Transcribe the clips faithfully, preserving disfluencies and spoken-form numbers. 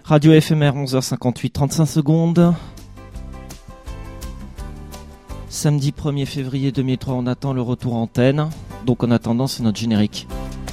Radio éphémère, onze heures cinquante-huit, trente-cinq secondes. Samedi premier février deux mille trois, on attend le retour antenne. Donc en attendant, c'est notre générique.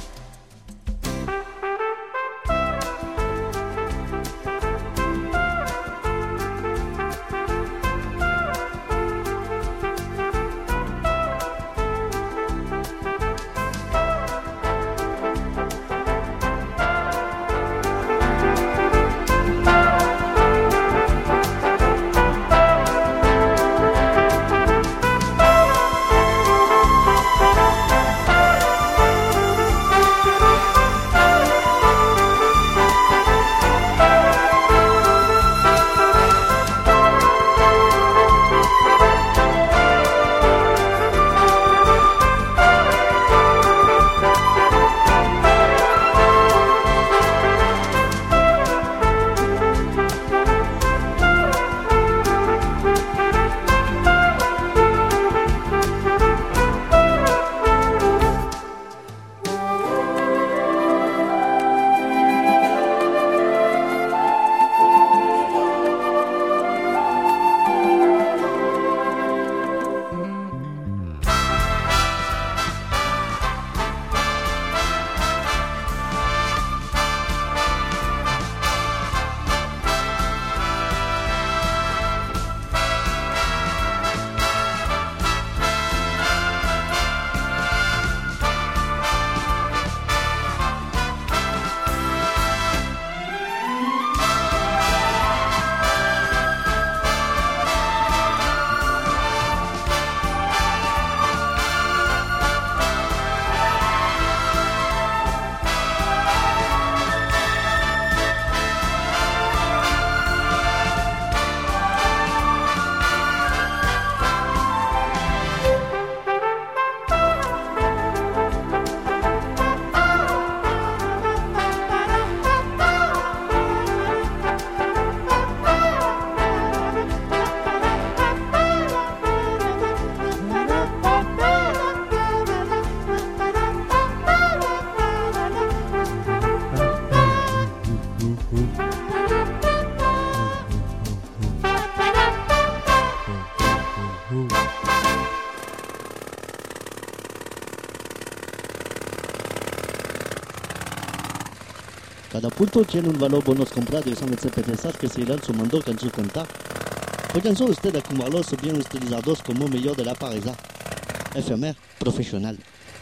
Cada punto tiene un valor bonus comprado y son los aprendizajes que se irán sumando con su cuenta. Pueden ustedes acumularlos bien utilizados como meilleur de la pareja. Éphémère professionnel.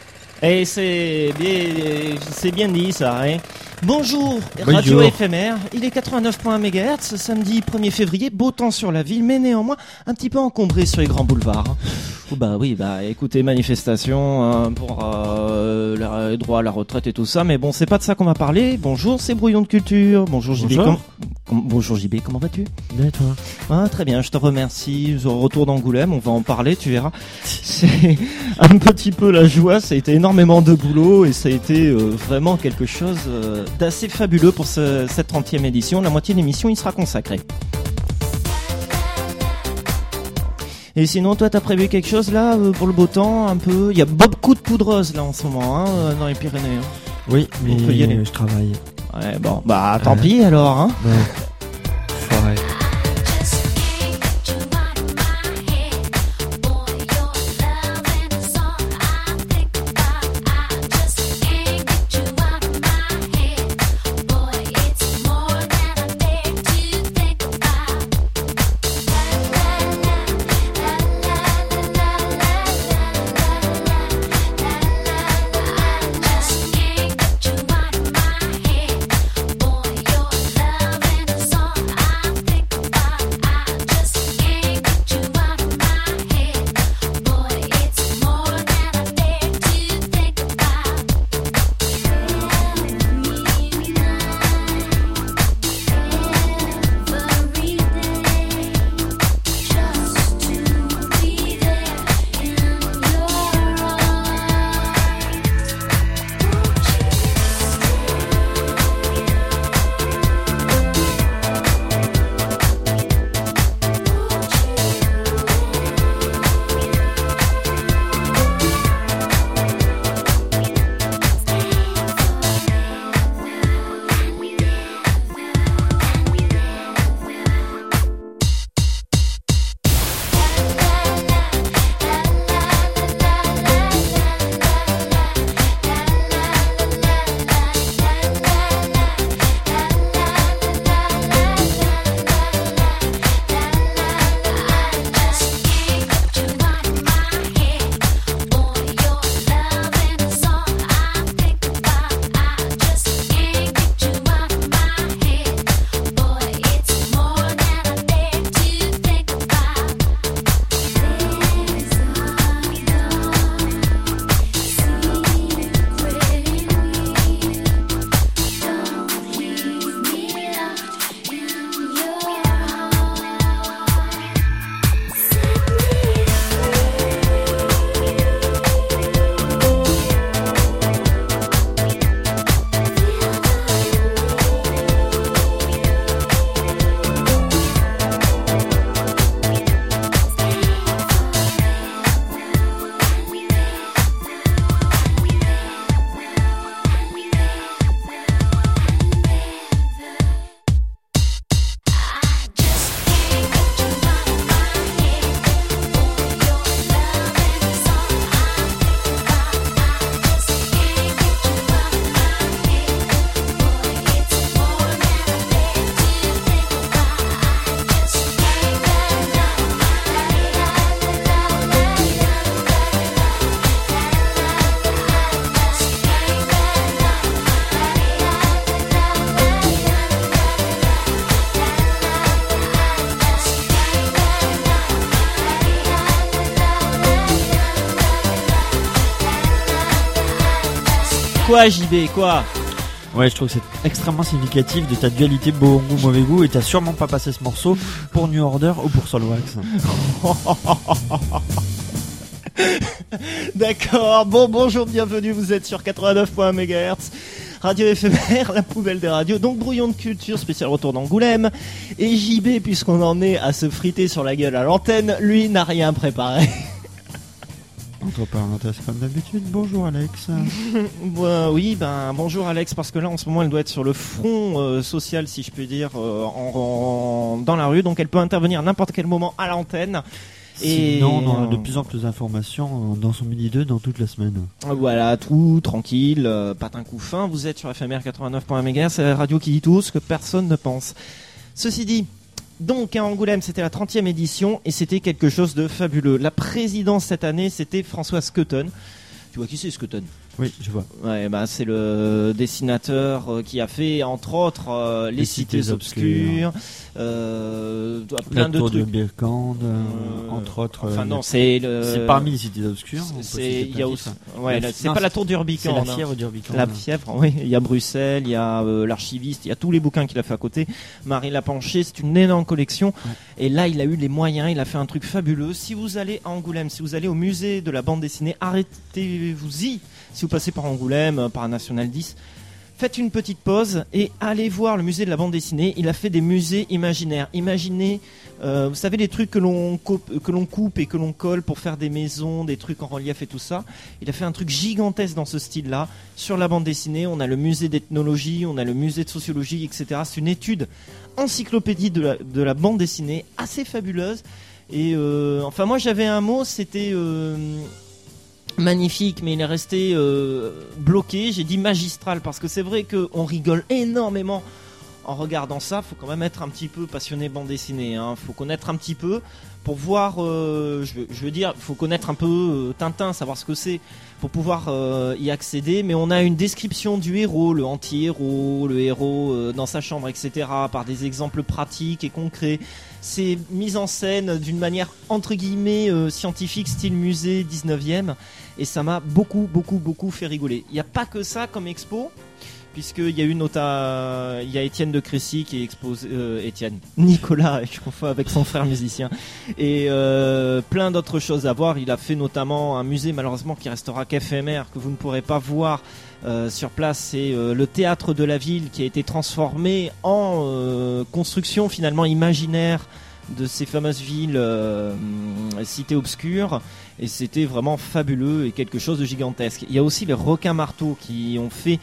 Et c'est bien, c'est bien dit ça, hein. Bonjour, Bonjour. Radio éphémère, il est quatre-vingt-neuf virgule un mégahertz, samedi premier février, beau temps sur la ville, mais néanmoins un petit peu encombré sur les grands boulevards. Hein. Oh bah oui, bah écoutez, manifestation hein, pour euh, le droit à la retraite et tout ça, mais bon, c'est pas de ça qu'on va parler. Bonjour, c'est Brouillon de Culture. Bonjour J B. Bonjour. Com- com- bonjour J B, comment vas-tu? Bien et toi? Ah, très bien, je te remercie. Au retour d'Angoulême, on va en parler, tu verras. C'est un petit peu la joie, ça a été énormément de boulot et ça a été euh, vraiment quelque chose euh, d'assez fabuleux pour ce, cette trentième édition. La moitié de l'émission y sera consacrée. Et sinon, toi, t'as prévu quelque chose là euh, pour le beau temps, un peu? Il y a beaucoup de poudreuse là en ce moment, hein, euh, dans les Pyrénées. Hein. Oui, mais On peut y aller. je travaille. Ouais, bon, bah tant Ouais. pis alors, hein. Ouais. Foiré. Boy, your love and a song I think Quoi, J B, quoi? Ouais, je trouve que c'est extrêmement significatif de ta dualité bon goût, mauvais goût, et t'as sûrement pas passé ce morceau pour New Order ou pour Soulwax. D'accord, bon, bonjour, bienvenue, vous êtes sur quatre-vingt-neuf virgule un mégahertz, radio éphémère, la poubelle des radios, donc brouillon de culture, spécial retour d'Angoulême, et J B, puisqu'on en est à se friter sur la gueule à l'antenne, lui n'a rien préparé. Entre parenthèses, comme d'habitude, bonjour Alex. Bon, oui, ben bonjour Alex, parce que là en ce moment elle doit être sur le front euh, social, si je puis dire, euh, en, en, dans la rue, donc elle peut intervenir à n'importe quel moment à l'antenne. Et sinon, on a euh, de plus en plus d'informations dans son midi deux dans toute la semaine. Voilà, tout tranquille, euh, pas d'un coup fin. Vous êtes sur F M R quatre-vingt-neuf virgule un mégahertz, c'est la radio qui dit tout ce que personne ne pense. Ceci dit, donc à Angoulême, c'était la trentième édition et c'était quelque chose de fabuleux. La présidence cette année, c'était François Skeuten. Tu vois qui c'est, Skeuten? Oui, je vois. Ouais, bah c'est le dessinateur euh, qui a fait entre autres euh, les, les cités, cités obscures, euh, plein la de tour trucs. de Birkand, euh, euh, entre autres. Enfin euh, non, c'est le. C'est parmi les cités obscures. C'est il y a aussi. Ouais, la, là, c'est non, pas la tour du Rubicon. C'est la fièvre du Rubicon. La fièvre, oui. Il y a Bruxelles, il y a euh, l'archiviste, il y a tous les bouquins qu'il a fait à côté. Marie Lapanché, c'est une énorme collection. Ouais. Et là, il a eu les moyens, il a fait un truc fabuleux. Si vous allez à Angoulême, si vous allez au musée de la bande dessinée, arrêtez-vous-y. Si vous passez par Angoulême, par National dix, faites une petite pause et allez voir le musée de la bande dessinée. Il a fait des musées imaginaires. Imaginez, euh, vous savez, les trucs que l'on, coupe, que l'on coupe et que l'on colle pour faire des maisons, des trucs en relief et tout ça. Il a fait un truc gigantesque dans ce style-là. Sur la bande dessinée, on a le musée d'ethnologie, on a le musée de sociologie, et cetera. C'est une étude encyclopédie de la, de la bande dessinée, assez fabuleuse. Et euh, enfin, moi, j'avais un mot, c'était... Euh, magnifique, mais il est resté euh, bloqué. J'ai dit magistral parce que c'est vrai qu'on rigole énormément en regardant ça. Faut quand même être un petit peu passionné bande dessinée, hein. Faut connaître un petit peu pour voir, euh, je, veux, je veux dire, faut connaître un peu euh, Tintin, savoir ce que c'est pour pouvoir euh, y accéder. Mais on a une description du héros, le anti-héros, le héros euh, dans sa chambre, et cetera, par des exemples pratiques et concrets. C'est mis en scène d'une manière entre guillemets euh, scientifique, style musée dix-neuvième, et ça m'a beaucoup, beaucoup, beaucoup fait rigoler. Il n'y a pas que ça comme expo, puisqu'il y a eu nota... il y a Étienne de Crécy qui est exposé, euh, Étienne, Nicolas, je confonds avec son frère musicien, et euh, plein d'autres choses à voir. Il a fait notamment un musée malheureusement qui restera qu'éphémère, que vous ne pourrez pas voir Euh, sur place. C'est euh, le théâtre de la ville qui a été transformé en euh, construction finalement imaginaire de ces fameuses villes euh, cités obscures, et c'était vraiment fabuleux et quelque chose de gigantesque. Il y a aussi les requins marteaux qui ont fait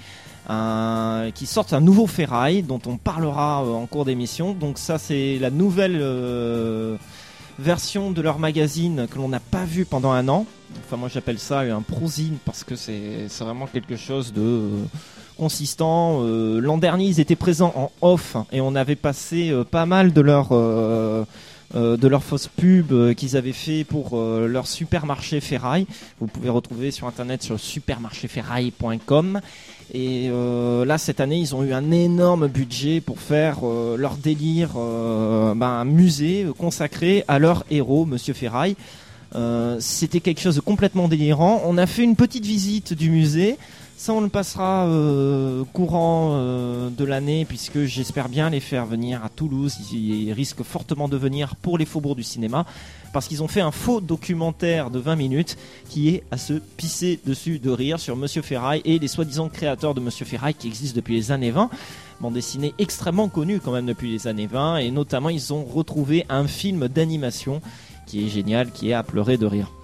un, qui sortent un nouveau ferraille dont on parlera euh, en cours d'émission. Donc ça, c'est la nouvelle euh, version de leur magazine que l'on n'a pas vu pendant un an. Enfin, moi j'appelle ça un prozine parce que c'est, c'est vraiment quelque chose de euh, consistant. Euh, l'an dernier, ils étaient présents en off et on avait passé euh, pas mal de leurs euh, euh, de leurs fausses pubs euh, qu'ils avaient fait pour euh, leur supermarché ferraille. Vous pouvez retrouver sur internet sur supermarché ferraille point com. Et euh, là, cette année, ils ont eu un énorme budget pour faire euh, leur délire, euh, ben, un musée consacré à leur héros, Monsieur Ferraille. Euh, c'était quelque chose de complètement délirant. On a fait une petite visite du musée. Ça, on le passera euh, courant euh, de l'année, puisque j'espère bien les faire venir à Toulouse. Ils, ils risquent fortement de venir pour les faubourgs du cinéma, parce qu'ils ont fait un faux documentaire de vingt minutes qui est à se pisser dessus de rire sur Monsieur Ferraille et les soi-disant créateurs de Monsieur Ferraille qui existent depuis les années vingt. Bande dessinée extrêmement connue quand même depuis les années vingt, et notamment ils ont retrouvé un film d'animation qui est génial, qui est à pleurer de rire.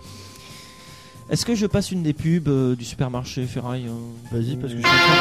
Est-ce que je passe une des pubs euh, du supermarché Ferraille euh... Vas-y, parce que je suis en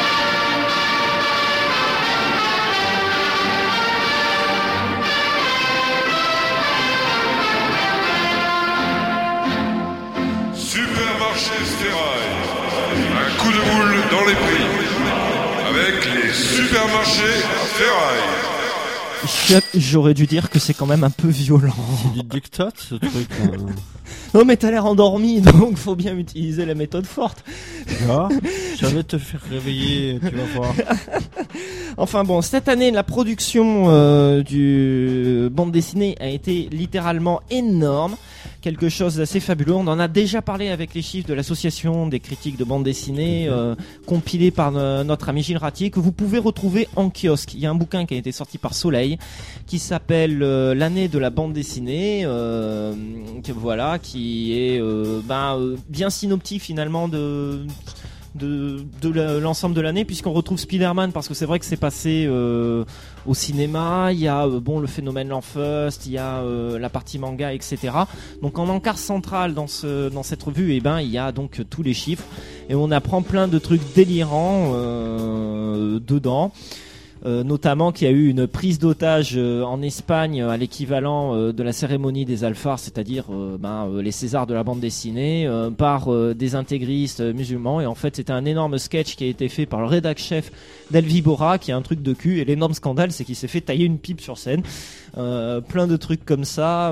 Supermarché Ferraille, un coup de boule dans les prix, avec les supermarchés Ferraille. J'aurais dû dire que c'est quand même un peu violent. C'est du dictat, ce truc. Hein. Non, mais t'as l'air endormi, donc faut bien utiliser la méthode forte. Ah, je vais te faire réveiller, tu vas voir. Enfin bon, cette année, la production euh, du bande dessinée a été littéralement énorme. quelque chose d'assez fabuleux. On en a déjà parlé avec les chiffres de l'association des critiques de bande dessinée, euh, compilés par euh, notre ami Gilles Ratier, que vous pouvez retrouver en kiosque. Il y a un bouquin qui a été sorti par Soleil, qui s'appelle euh, l'année de la bande dessinée, euh, que, voilà, qui est euh, ben, euh, bien synoptique finalement de... de, de l'ensemble de l'année, puisqu'on retrouve Spider-Man, parce que c'est vrai que c'est passé euh, au cinéma. Il y a euh, bon, le phénomène Lanfeust, il y a euh, la partie manga, et cetera. Donc en encart central dans, ce, dans cette revue, eh ben, il y a donc tous les chiffres, et on apprend plein de trucs délirants euh, dedans. Euh, notamment qu'il y a eu une prise d'otage euh, en Espagne à l'équivalent euh, de la cérémonie des Alphars, c'est-à-dire euh, ben, euh, les Césars de la bande dessinée, euh, par euh, des intégristes euh, musulmans. Et en fait, c'était un énorme sketch qui a été fait par le rédac-chef d'Elvi Bora, qui a un truc de cul. Et l'énorme scandale, c'est qu'il s'est fait tailler une pipe sur scène. Euh, plein de trucs comme ça.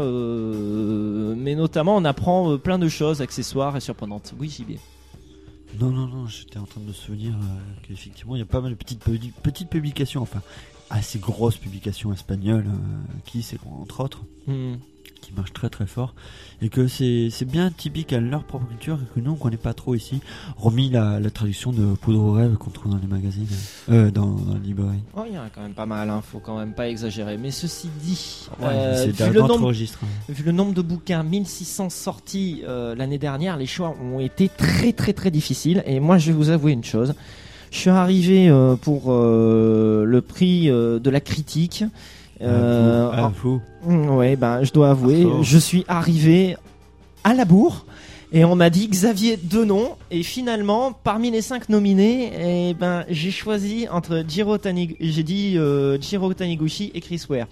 Euh, mais notamment, on apprend euh, plein de choses accessoires et surprenantes. Oui, J B. Non, non, non, j'étais en train de me souvenir euh, qu'effectivement il y a pas mal de petites, petites publications, enfin assez grosses publications espagnoles, euh, qui c'est entre autres, mm. qui marchent très très fort, et que c'est, c'est bien typique à leur propre culture et que nous on connaît pas trop ici, remis la, la traduction de Poudre aux rêves qu'on trouve dans les magazines, euh, dans, dans les librairies. Oh, il y en a quand même pas mal, hein, faut quand même pas exagérer. Mais ceci dit, ouais, euh, c'est vu, le nombre, registre, hein. vu le nombre de bouquins, mille six cents sortis euh, l'année dernière, les choix ont été très très très difficiles. Et moi je vais vous avouer une chose, je suis arrivé euh, pour euh, le prix euh, de la critique. Euh, ah, fou. En... Ouais, ben je dois avouer, ah, je suis arrivé à la bourre. Et on m'a dit Xavier Denon, et finalement, parmi les cinq nominés, eh ben, j'ai choisi entre Jiro Taniguchi, j'ai dit euh, Jiro Taniguchi et Chris Ware.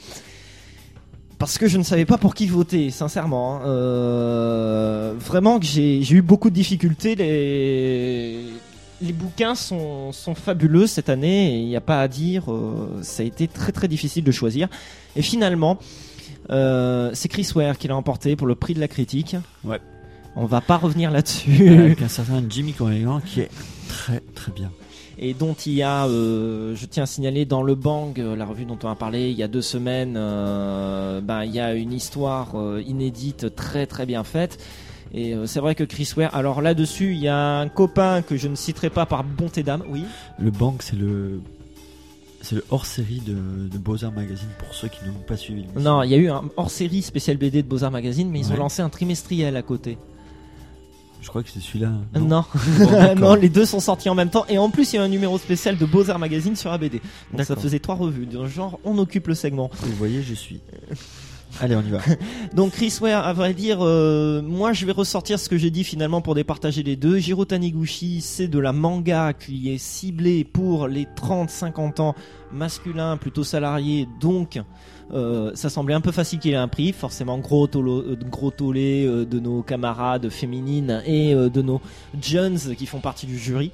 Parce que je ne savais pas pour qui voter, sincèrement. Hein. Euh, vraiment que j'ai, j'ai eu beaucoup de difficultés. Les, les bouquins sont, sont fabuleux cette année, et il n'y a pas à dire. Euh, ça a été très très difficile de choisir. Et finalement, euh, c'est Chris Ware qui l'a emporté pour le prix de la critique. Ouais. On va pas revenir là-dessus. Avec un certain Jimmy Corrigan qui est très très bien. Et dont il y a, euh, je tiens à signaler, dans le Bang, la revue dont on a parlé il y a deux semaines, euh, ben, il y a une histoire euh, inédite très très bien faite. Et euh, c'est vrai que Chris Ware, alors là-dessus, il y a un copain que je ne citerai pas par bonté d'âme, oui. Le Bang, c'est le... C'est le hors-série de, de Beaux-Arts Magazine pour ceux qui n'ont pas suivi l'émission. Non, il y a eu un hors-série spécial B D de Beaux-Arts Magazine, mais ils ouais. ont lancé un trimestriel à côté. Je crois que c'est celui-là. Non, non. Bon, non, les deux sont sortis en même temps. Et en plus, il y a un numéro spécial de Beaux-Arts Magazine sur A B D. Donc ça faisait trois revues. Genre, on occupe le segment. Vous voyez, je suis... Allez, on y va. Donc Chris Ware, à vrai dire, euh, moi je vais ressortir ce que j'ai dit finalement pour départager les deux. Jiro Taniguchi, c'est de la manga qui est ciblée pour les trente à cinquante ans masculins, plutôt salariés, donc euh, ça semblait un peu facile qu'il ait un prix, forcément gros, tolo, euh, gros tollé euh, de nos camarades féminines et euh, de nos jeunes qui font partie du jury.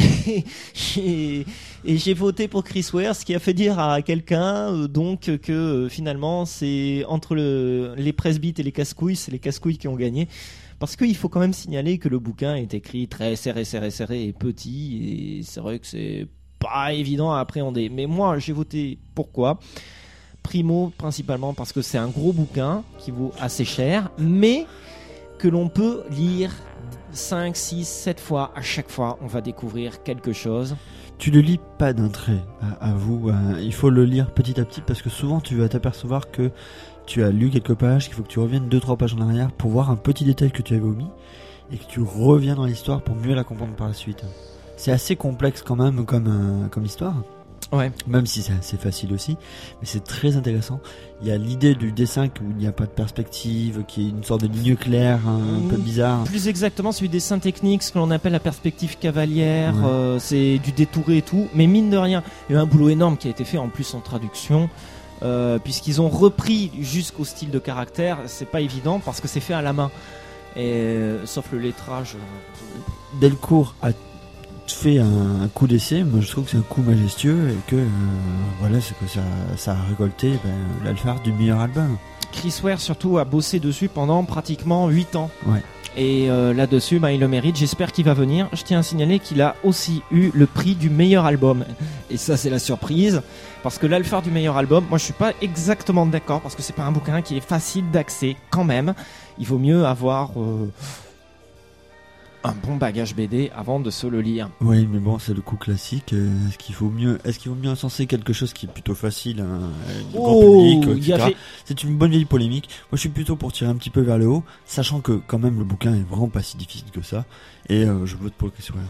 et, et j'ai voté pour Chris Ware, ce qui a fait dire à quelqu'un euh, donc que euh, finalement c'est entre le, les presbytes et les casse-couilles, c'est les casse-couilles qui ont gagné. Parce qu'il faut quand même signaler que le bouquin est écrit très serré, serré, serré et petit, et c'est vrai que c'est pas évident à appréhender. Mais moi j'ai voté pourquoi ? Primo, principalement parce que c'est un gros bouquin qui vaut assez cher, mais que l'on peut lire cinq, six, sept fois. À chaque fois, on va découvrir quelque chose. Tu le lis pas d'un trait, à, à vous. À, il faut le lire petit à petit parce que souvent tu vas t'apercevoir que tu as lu quelques pages, qu'il faut que tu reviennes deux trois pages en arrière pour voir un petit détail que tu avais omis et que tu reviens dans l'histoire pour mieux la comprendre par la suite. C'est assez complexe quand même comme, euh, comme histoire. Ouais. Même si c'est assez facile aussi, mais c'est très intéressant. Il y a l'idée du dessin où il n'y a pas de perspective, qui est une sorte de ligne claire, un mmh, peu bizarre. Plus exactement, c'est du dessin technique, ce que l'on appelle la perspective cavalière. Ouais. Euh, c'est du détouré et tout, mais mine de rien, il y a eu un boulot énorme qui a été fait en plus en traduction, euh, puisqu'ils ont repris jusqu'au style de caractère. C'est pas évident parce que c'est fait à la main, et euh, sauf le lettrage. Euh... Delcourt a fait un, un coup d'essai, moi je trouve que c'est un coup majestueux et que euh, voilà, c'est que ça, ça a récolté ben, l'Alphard du meilleur album. Chris Ware surtout a bossé dessus pendant pratiquement huit ans. Ouais. Et euh, là-dessus, ben, il le mérite, j'espère qu'il va venir. Je tiens à signaler qu'il a aussi eu le prix du meilleur album. Et ça, c'est la surprise. Parce que l'Alphard du meilleur album, moi je suis pas exactement d'accord. Parce que c'est pas un bouquin qui est facile d'accès quand même. Il vaut mieux avoir euh, un bon bagage B D avant de se le lire. Oui, mais bon, c'est le coup classique. Est-ce qu'il faut mieux, est-ce qu'il vaut mieux incenser quelque chose qui est plutôt facile, hein, du grand Oh, public, et cetera. avait... C'est une bonne vieille polémique. Moi, je suis plutôt pour tirer un petit peu vers le haut, sachant que quand même le bouquin est vraiment pas si difficile que ça. Et euh, je vote pour le Chris Ware.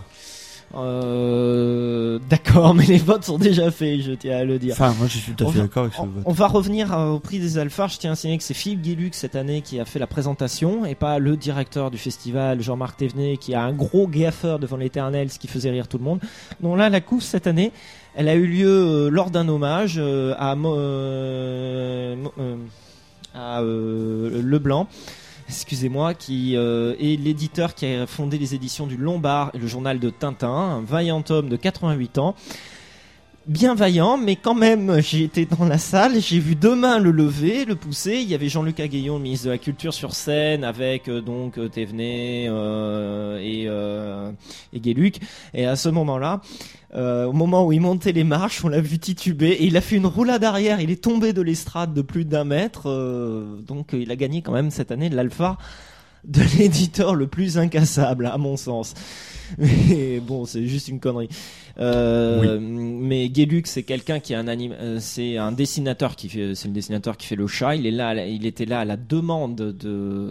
Euh, d'accord, mais les votes sont déjà faits, je tiens à le dire. Enfin, moi je suis tout à on fait va, d'accord avec ce on, vote. On va revenir euh, au prix des Alphards. Je tiens à signaler que c'est Philippe Guélux cette année qui a fait la présentation et pas le directeur du festival, Jean-Marc Thévenet, qui a un gros gaffeur devant l'éternel, ce qui faisait rire tout le monde. Donc là, la couve cette année, elle a eu lieu euh, lors d'un hommage euh, à, euh, euh, à euh, Leblanc. Excusez-moi, qui euh, est l'éditeur qui a fondé les éditions du Lombard et le journal de Tintin, un vaillant homme de quatre-vingt-huit ans. Bien vaillant, mais quand même, j'ai été dans la salle, j'ai vu deux mains le lever, le pousser. Il y avait Jean-Luc Aguillon, le ministre de la Culture, sur scène, avec euh, donc euh, Thévenet euh, et, euh, et Guéluc. Et à ce moment-là, euh, au moment où il montait les marches, on l'a vu tituber et il a fait une roulade arrière. Il est tombé de l'estrade de plus d'un mètre. Euh, donc, euh, il a gagné quand même cette année l'Alphard de l'éditeur le plus incassable, à mon sens. Mais bon, c'est juste une connerie. Euh, oui. Mais Guélux, c'est quelqu'un qui est un anim... c'est un dessinateur qui fait, c'est le dessinateur qui fait le chat. Il est là, il était là à la demande de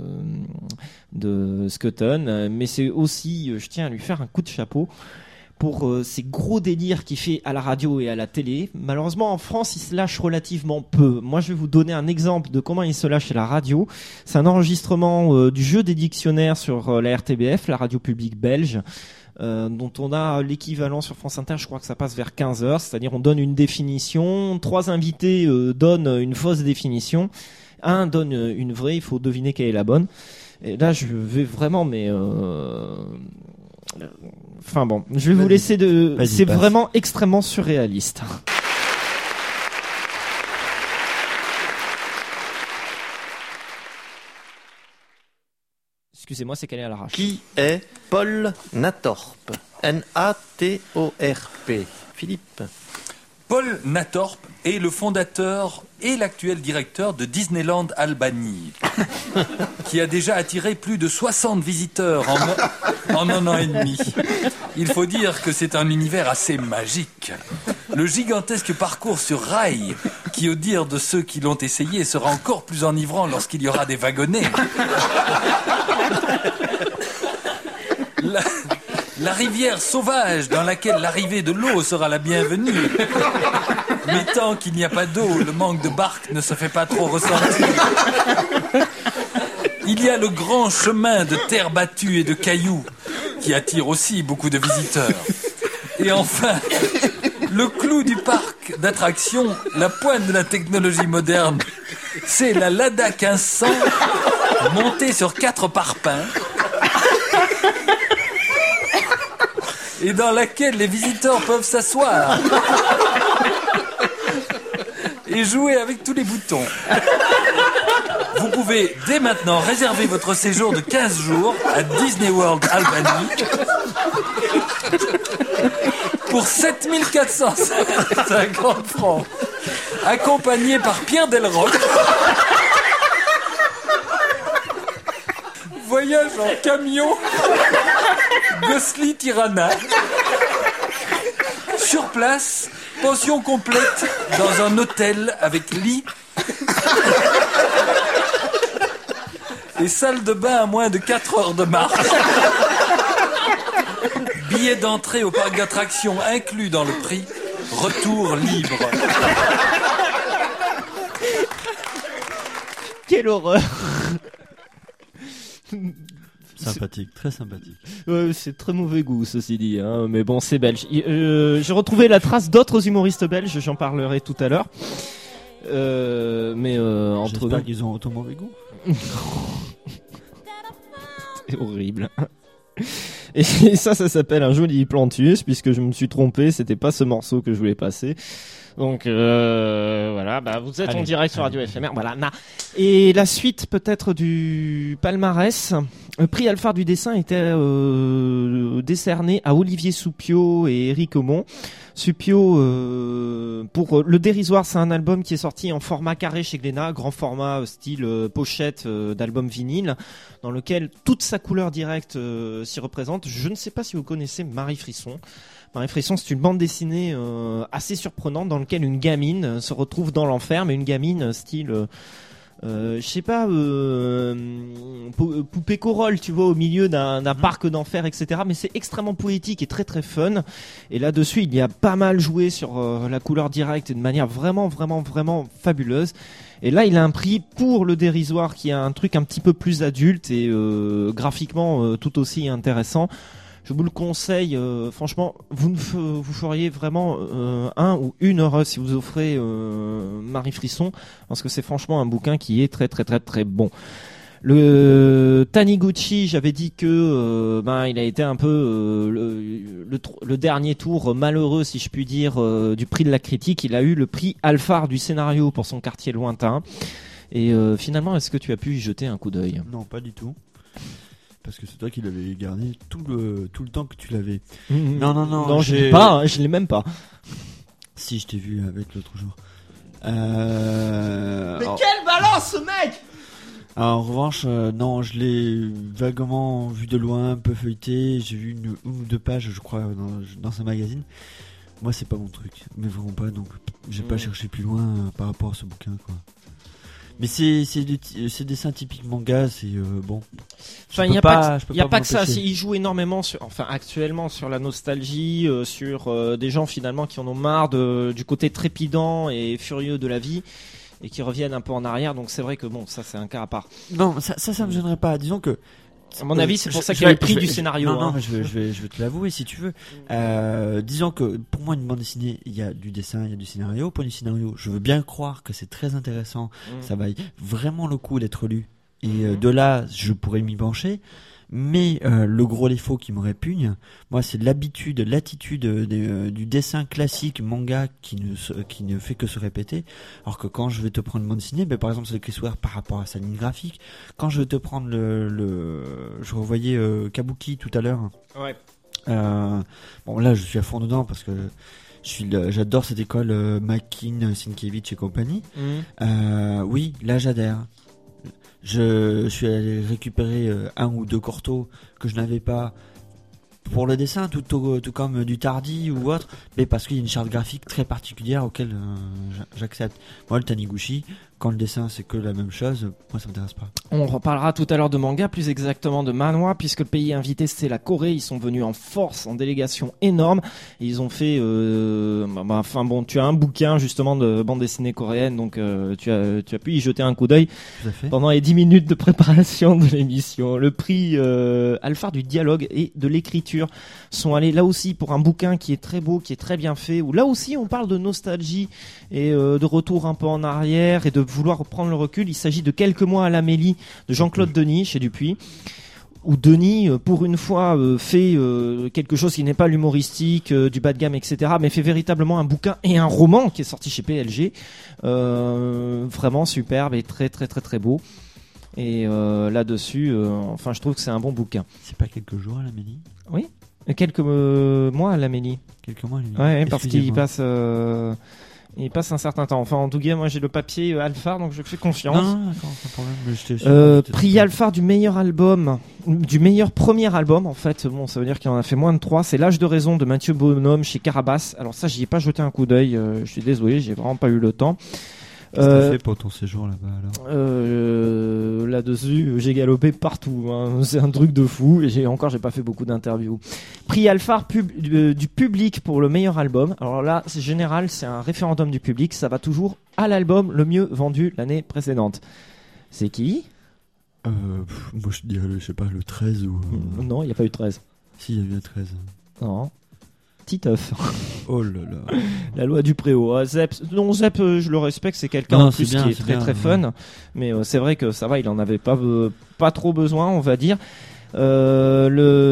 de Skeleton, mais c'est aussi, je tiens à lui faire un coup de chapeau pour euh, ces gros délires qu'il fait à la radio et à la télé. Malheureusement, en France, il se lâche relativement peu. Moi, je vais vous donner un exemple de comment il se lâche à la radio. C'est un enregistrement euh, du jeu des dictionnaires sur euh, la R T B F, la radio publique belge, euh, dont on a l'équivalent sur France Inter. Je crois que ça passe vers quinze heures. C'est-à-dire, on donne une définition, trois invités euh, donnent une fausse définition, un donne une vraie, il faut deviner quelle est la bonne. Et là, je vais vraiment, mais... Euh... Enfin bon, je vais vous laisser de... Vas-y, c'est passe. vraiment extrêmement surréaliste. Excusez-moi, c'est qu'elle est à l'arrache. Qui est Paul Natorp? N A T O R P. Philippe. Paul Natorp est le fondateur et l'actuel directeur de Disneyland Albany, qui a déjà attiré plus de soixante visiteurs en, en un an et demi. Il faut dire que c'est un univers assez magique. Le gigantesque parcours sur rail, qui au dire de ceux qui l'ont essayé, sera encore plus enivrant lorsqu'il y aura des wagonnets. La... La rivière sauvage dans laquelle l'arrivée de l'eau sera la bienvenue. Mais tant qu'il n'y a pas d'eau, le manque de barques ne se fait pas trop ressentir. Il y a le grand chemin de terre battue et de cailloux qui attire aussi beaucoup de visiteurs. Et enfin, le clou du parc d'attractions, la pointe de la technologie moderne, c'est la Lada quinze cents montée sur quatre parpaings et dans laquelle les visiteurs peuvent s'asseoir et jouer avec tous les boutons. Vous pouvez dès maintenant réserver votre séjour de quinze jours à Disney World Albany pour sept mille quatre cent cinquante francs, accompagné par Pierre Delroc. Voyage en camion Gosli-Tirana. Sur place, pension complète dans un hôtel avec lit et salle de bain à moins de quatre heures de marche. Billet d'entrée au parc d'attractions inclus dans le prix. Retour libre. Quelle horreur. Sympathique, très sympathique. Ouais, c'est très mauvais goût, ceci dit, hein, mais bon, c'est belge. Euh, j'ai retrouvé la trace d'autres humoristes belges, j'en parlerai tout à l'heure. Euh, mais euh, entre J'espère nous... qu'ils ont autant mauvais goût. C'est horrible. Et ça, ça s'appelle un joli plantus, puisque je me suis trompé, c'était pas ce morceau que je voulais passer. Donc euh, voilà, bah vous êtes allez, en direct sur Radio allez. F M R, voilà. Nah. Et la suite peut-être du palmarès. Le prix Alphard du dessin était euh, décerné à Olivier Soupio et Eric Aumont. Supio, euh, pour euh, Le Dérisoire, c'est un album qui est sorti en format carré chez Glénat, grand format euh, style euh, pochette euh, d'album vinyle, dans lequel toute sa couleur directe euh, s'y représente. Je ne sais pas si vous connaissez Marie Frisson. Marie Frisson, c'est une bande dessinée euh, assez surprenante dans laquelle une gamine euh, se retrouve dans l'enfer, mais une gamine euh, style... Euh, Euh, je sais pas, euh, pou- poupée Corolle, tu vois, au milieu d'un, d'un parc d'enfer, et cetera. Mais c'est extrêmement poétique et très très fun. Et là-dessus, il y a pas mal joué sur euh, la couleur directe et de manière vraiment, vraiment, vraiment fabuleuse. Et là, il a un prix pour Le Dérisoire, qui a un truc un petit peu plus adulte et euh, graphiquement euh, tout aussi intéressant. Je vous le conseille, euh, franchement, vous, ne f- vous feriez vraiment euh, un ou une heureuse si vous offrez euh, Marie Frisson, parce que c'est franchement un bouquin qui est très très très très bon. Le Taniguchi, j'avais dit que euh, ben il a été un peu euh, le, le, le dernier tour malheureux, si je puis dire, euh, du prix de la critique. Il a eu le prix Alphard du scénario pour son Quartier lointain. Et euh, finalement, est-ce que tu as pu y jeter un coup d'œil ? Non, pas du tout. Parce que c'est toi qui l'avais gardé tout le, tout le temps que tu l'avais. Mmh. Non, non, non. Non, je j'ai l'ai pas, hein, je l'ai même pas. Si, je t'ai vu avec l'autre jour. Euh... Mais alors... quelle balance, ce mec! Alors, en revanche, euh, non, je l'ai vaguement vu de loin, un peu feuilleté. J'ai vu une, une ou deux pages, je crois, dans, dans un magazine. Moi, c'est pas mon truc, mais vraiment pas. Donc, j'ai mmh. pas cherché plus loin euh, par rapport à ce bouquin, quoi. Mais c'est c'est des c'est dessins typiques manga, c'est euh, bon. Enfin, il n'y a pas, il y a pas que ça. Il joue énormément sur, enfin actuellement sur la nostalgie, euh, sur euh, des gens finalement qui en ont marre de, du côté trépidant et furieux de la vie et qui reviennent un peu en arrière. Donc c'est vrai que bon, ça c'est un cas à part. Non, ça ça, ça me gênerait pas. Disons que. À mon avis, c'est pour je, ça qu'il y a le prix je, du je, scénario. Non, non, hein. mais je vais, je vais, je vais te l'avouer si tu veux. Euh, disons que pour moi, une bande dessinée, il y a du dessin, il y a du scénario. Pour du scénario, je veux bien croire que c'est très intéressant. Mmh. Ça vaille vraiment le coup d'être lu. Et mmh. euh, de là, je pourrais m'y pencher. Mais euh, le gros défaut qui me répugne, moi, c'est l'habitude, l'attitude de, de, du dessin classique manga qui ne, se, qui ne fait que se répéter. Alors que quand je vais te prendre une bande dessinée, ben, par exemple, c'est le Chris Ware par rapport à sa ligne graphique. Quand je vais te prendre le, le je revoyais euh, Kabuki tout à l'heure. Ouais. Euh, bon, là, je suis à fond dedans parce que je suis, j'adore cette école euh, Makin, Sienkiewicz et compagnie. Mmh. Euh, oui, là, j'adhère. Je, je suis allé récupérer euh, un ou deux cortos que je n'avais pas pour le dessin, tout, au, tout comme du Tardy ou autre, mais parce qu'il y a une charte graphique très particulière auquel euh, j'accepte. Moi, le Taniguchi, quand le dessin c'est que la même chose, moi ça m'intéresse pas. On reparlera tout à l'heure de manga, plus exactement de manhwa, puisque le pays invité c'est la Corée. Ils sont venus en force, en délégation énorme. Et ils ont fait, euh, bah, enfin bon, tu as un bouquin justement de bande dessinée coréenne, donc euh, tu as, tu as pu y jeter un coup d'œil pendant les dix minutes de préparation de l'émission. Le prix euh, Alphard du dialogue et de l'écriture sont allés là aussi pour un bouquin qui est très beau, qui est très bien fait, où là aussi on parle de nostalgie et euh, de retour un peu en arrière et de vouloir reprendre le recul. Il s'agit de Quelques mois à l'Amélie de Jean-Claude Denis chez Dupuis, où Denis, pour une fois, euh, fait euh, quelque chose qui n'est pas l'humoristique, euh, du bas de gamme, et cetera, mais fait véritablement un bouquin et un roman qui est sorti chez P L G, euh, vraiment superbe et très très très très beau. Et euh, là-dessus, euh, enfin, je trouve que c'est un bon bouquin. C'est pas Quelques jours à l'Amélie ? Oui, quelques euh, mois à l'Amélie. Quelques mois à l'Amélie. Ouais, parce qu'il passe... Euh... Il passe un certain temps. Enfin, en tout cas, moi j'ai le papier euh, Alphard, donc je fais confiance. Non, non, d'accord, pas de problème. Mais je t'ai euh, prix Alphard du meilleur album, du meilleur premier album, en fait. Bon, ça veut dire qu'il en a fait moins de trois. C'est L'âge de raison de Mathieu Bonhomme chez Carabas. Alors ça, j'y ai pas jeté un coup d'œil. Euh, je suis désolé, j'ai vraiment pas eu le temps. Qu'est-ce que euh, t'as fait pour ton séjour là-bas alors euh, Là-dessus, j'ai galopé partout. Hein. C'est un truc de fou. Et j'ai encore, j'ai pas fait beaucoup d'interviews. Prix Alphard pub, du, du public pour le meilleur album. Alors là, c'est général, c'est un référendum du public. Ça va toujours à l'album le mieux vendu l'année précédente. C'est qui euh, pff, Moi, je dirais, je sais pas, le treize ou. Euh... Non, il n'y a pas eu treize. Si, il y a eu le treize. Non. Titeuf. Oh là là. La loi du préau. Ah, Zep, non, Zep, euh, je le respecte, c'est quelqu'un non, en plus bien, qui est, est très bien, très fun. Ouais. Mais euh, c'est vrai que ça va, il en avait pas, euh, pas trop besoin, on va dire. Euh,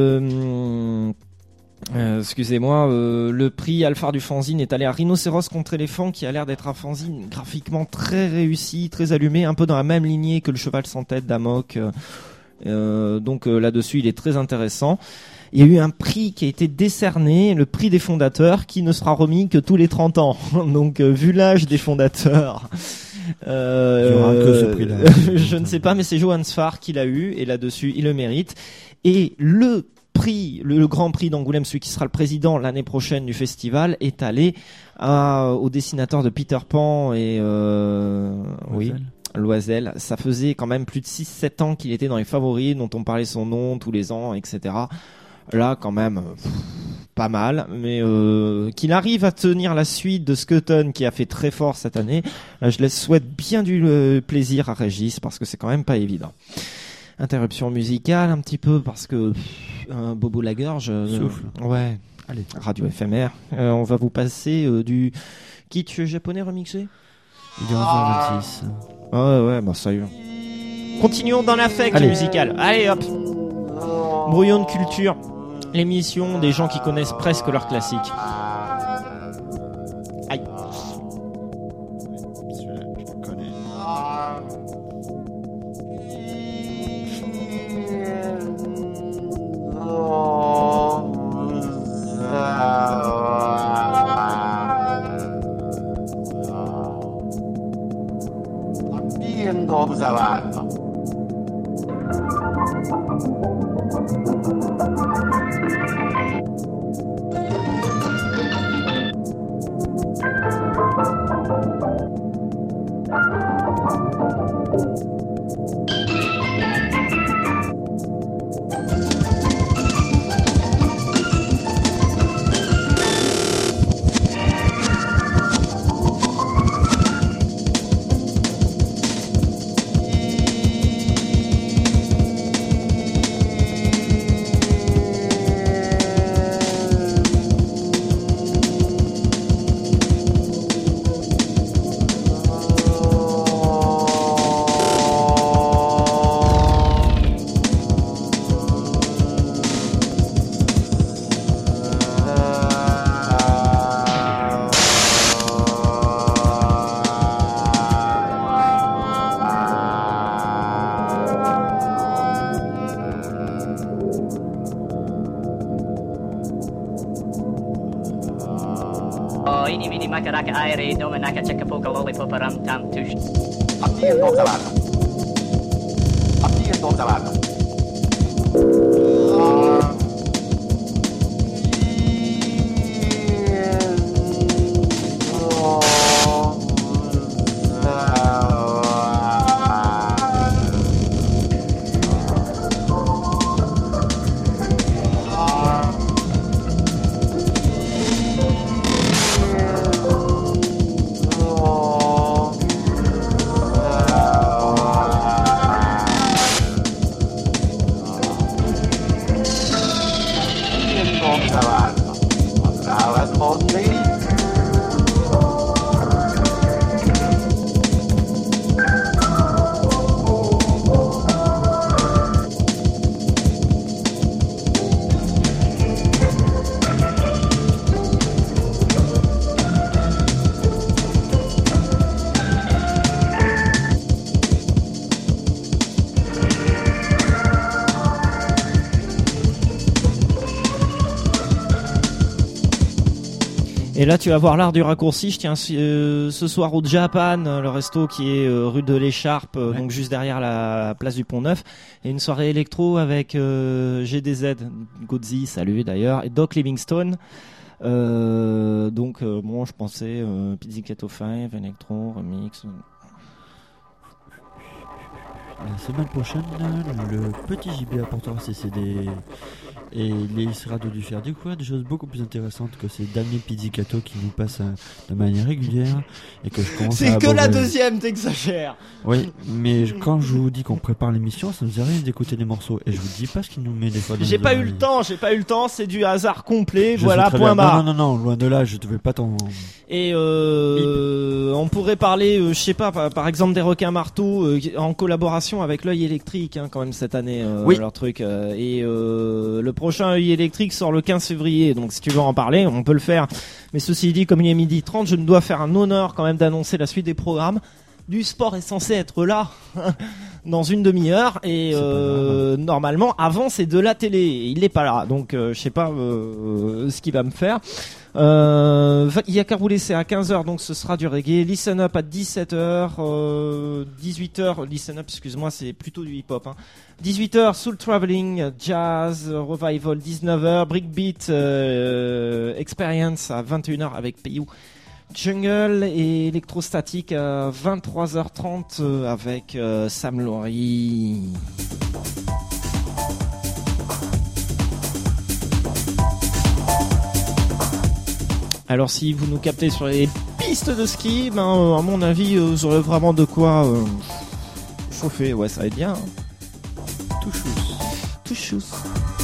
le. Euh, excusez-moi, euh, le prix Alphard du fanzine est allé à Rhinocéros contre éléphant, qui a l'air d'être un fanzine graphiquement très réussi, très allumé, un peu dans la même lignée que le cheval sans tête d'Amok. Euh, donc euh, là-dessus, il est très intéressant. il y a eu un prix qui a été décerné, le prix des fondateurs, qui ne sera remis que tous les trente ans. Donc, euh, vu l'âge des fondateurs, euh, que ce prix-là. je ne sais pas, mais c'est Johan Sfar qui l'a eu, et là-dessus, il le mérite. Et le prix, le, le grand prix d'Angoulême, celui qui sera le président l'année prochaine du festival, est allé à, au dessinateur de Peter Pan et euh, oui, Loisel. Ça faisait quand même plus de six sept ans qu'il était dans les favoris, dont on parlait son nom tous les ans, et cetera. Là, quand même, pff, pas mal, mais euh, qu'il arrive à tenir la suite de Skeleton qui a fait très fort cette année. Là, je laisse souhaite bien du euh, plaisir à Régis parce que c'est quand même pas évident. Interruption musicale un petit peu parce que pff, un Bobo Lagerge. Euh, Souffle. Ouais. Allez. Radio éphémère. Euh, on va vous passer euh, du kitsch japonais remixé. Il est onze heures vingt-six. Ah ouais, bah ça y est. Continuons dans l'affect musical. Allez hop. Brouillon de culture. L'émission des gens qui connaissent presque leurs classiques. Aïe. Celui-là, je le connais. Makaraka aire domanaka chakapoka lollipop ram tam tush. Attiendo observato. Attiendo observato. Et là, tu vas voir l'art du raccourci. Je tiens euh, ce soir au Japan, le resto qui est euh, rue de l'Écharpe, euh, ouais. donc juste derrière la place du Pont-Neuf. Et une soirée électro avec euh, G D Z, Godzi, salut d'ailleurs, et Doc Livingstone. Euh, donc, euh, bon, je pensais euh, Pizzicato cinq, Electro, Remix. La semaine prochaine, le petit J B apportera ses C D et il essaiera de lui faire découvrir des choses beaucoup plus intéressantes que c'est Daniel Pizzicato qui nous passe de manière régulière et que je commence c'est à que aborder. La deuxième, t'exagères. Oui, mais quand je vous dis qu'on prépare l'émission, ça nous arrive d'écouter des morceaux et je vous dis pas ce qu'il nous met des fois dans J'ai les pas oreilles. eu le temps, j'ai pas eu le temps, c'est du hasard complet, Je voilà, point barre. Non, non, non, loin de là, je te vais pas t'en... Et euh, on pourrait parler, euh, je sais pas, par, par exemple des requins marteaux euh, en collaboration avec l'œil électrique, hein, quand même cette année, euh, oui. leur truc. Euh, et euh, le prochain œil électrique sort le quinze février, donc si tu veux en parler, on peut le faire. Mais ceci dit, comme il est midi trente, je me dois faire un honneur quand même d'annoncer la suite des programmes. Du sport est censé être là. dans une demi-heure et euh, normalement avant c'est de la télé. Et il est pas là, donc euh, je sais pas euh, ce qu'il va me faire. Euh, Yakaroulé c'est à quinze heures, donc ce sera du reggae. Listen Up à dix-sept heures, euh, dix-huit heures. Listen Up, excuse-moi, c'est plutôt du hip-hop. Hein. dix-huit heures, Soul Traveling, Jazz, Revival, dix-neuf heures, Breakbeat, euh, Experience à vingt et une heures avec Payou. Jungle et Electrostatic à vingt-trois heures trente euh, avec euh, Sam Laurie. Alors si vous nous captez sur les pistes de ski, ben euh, à mon avis euh, vous aurez vraiment de quoi euh, chauffer. Ouais, ça va être bien. Hein. Tout chousse. Tout chousse.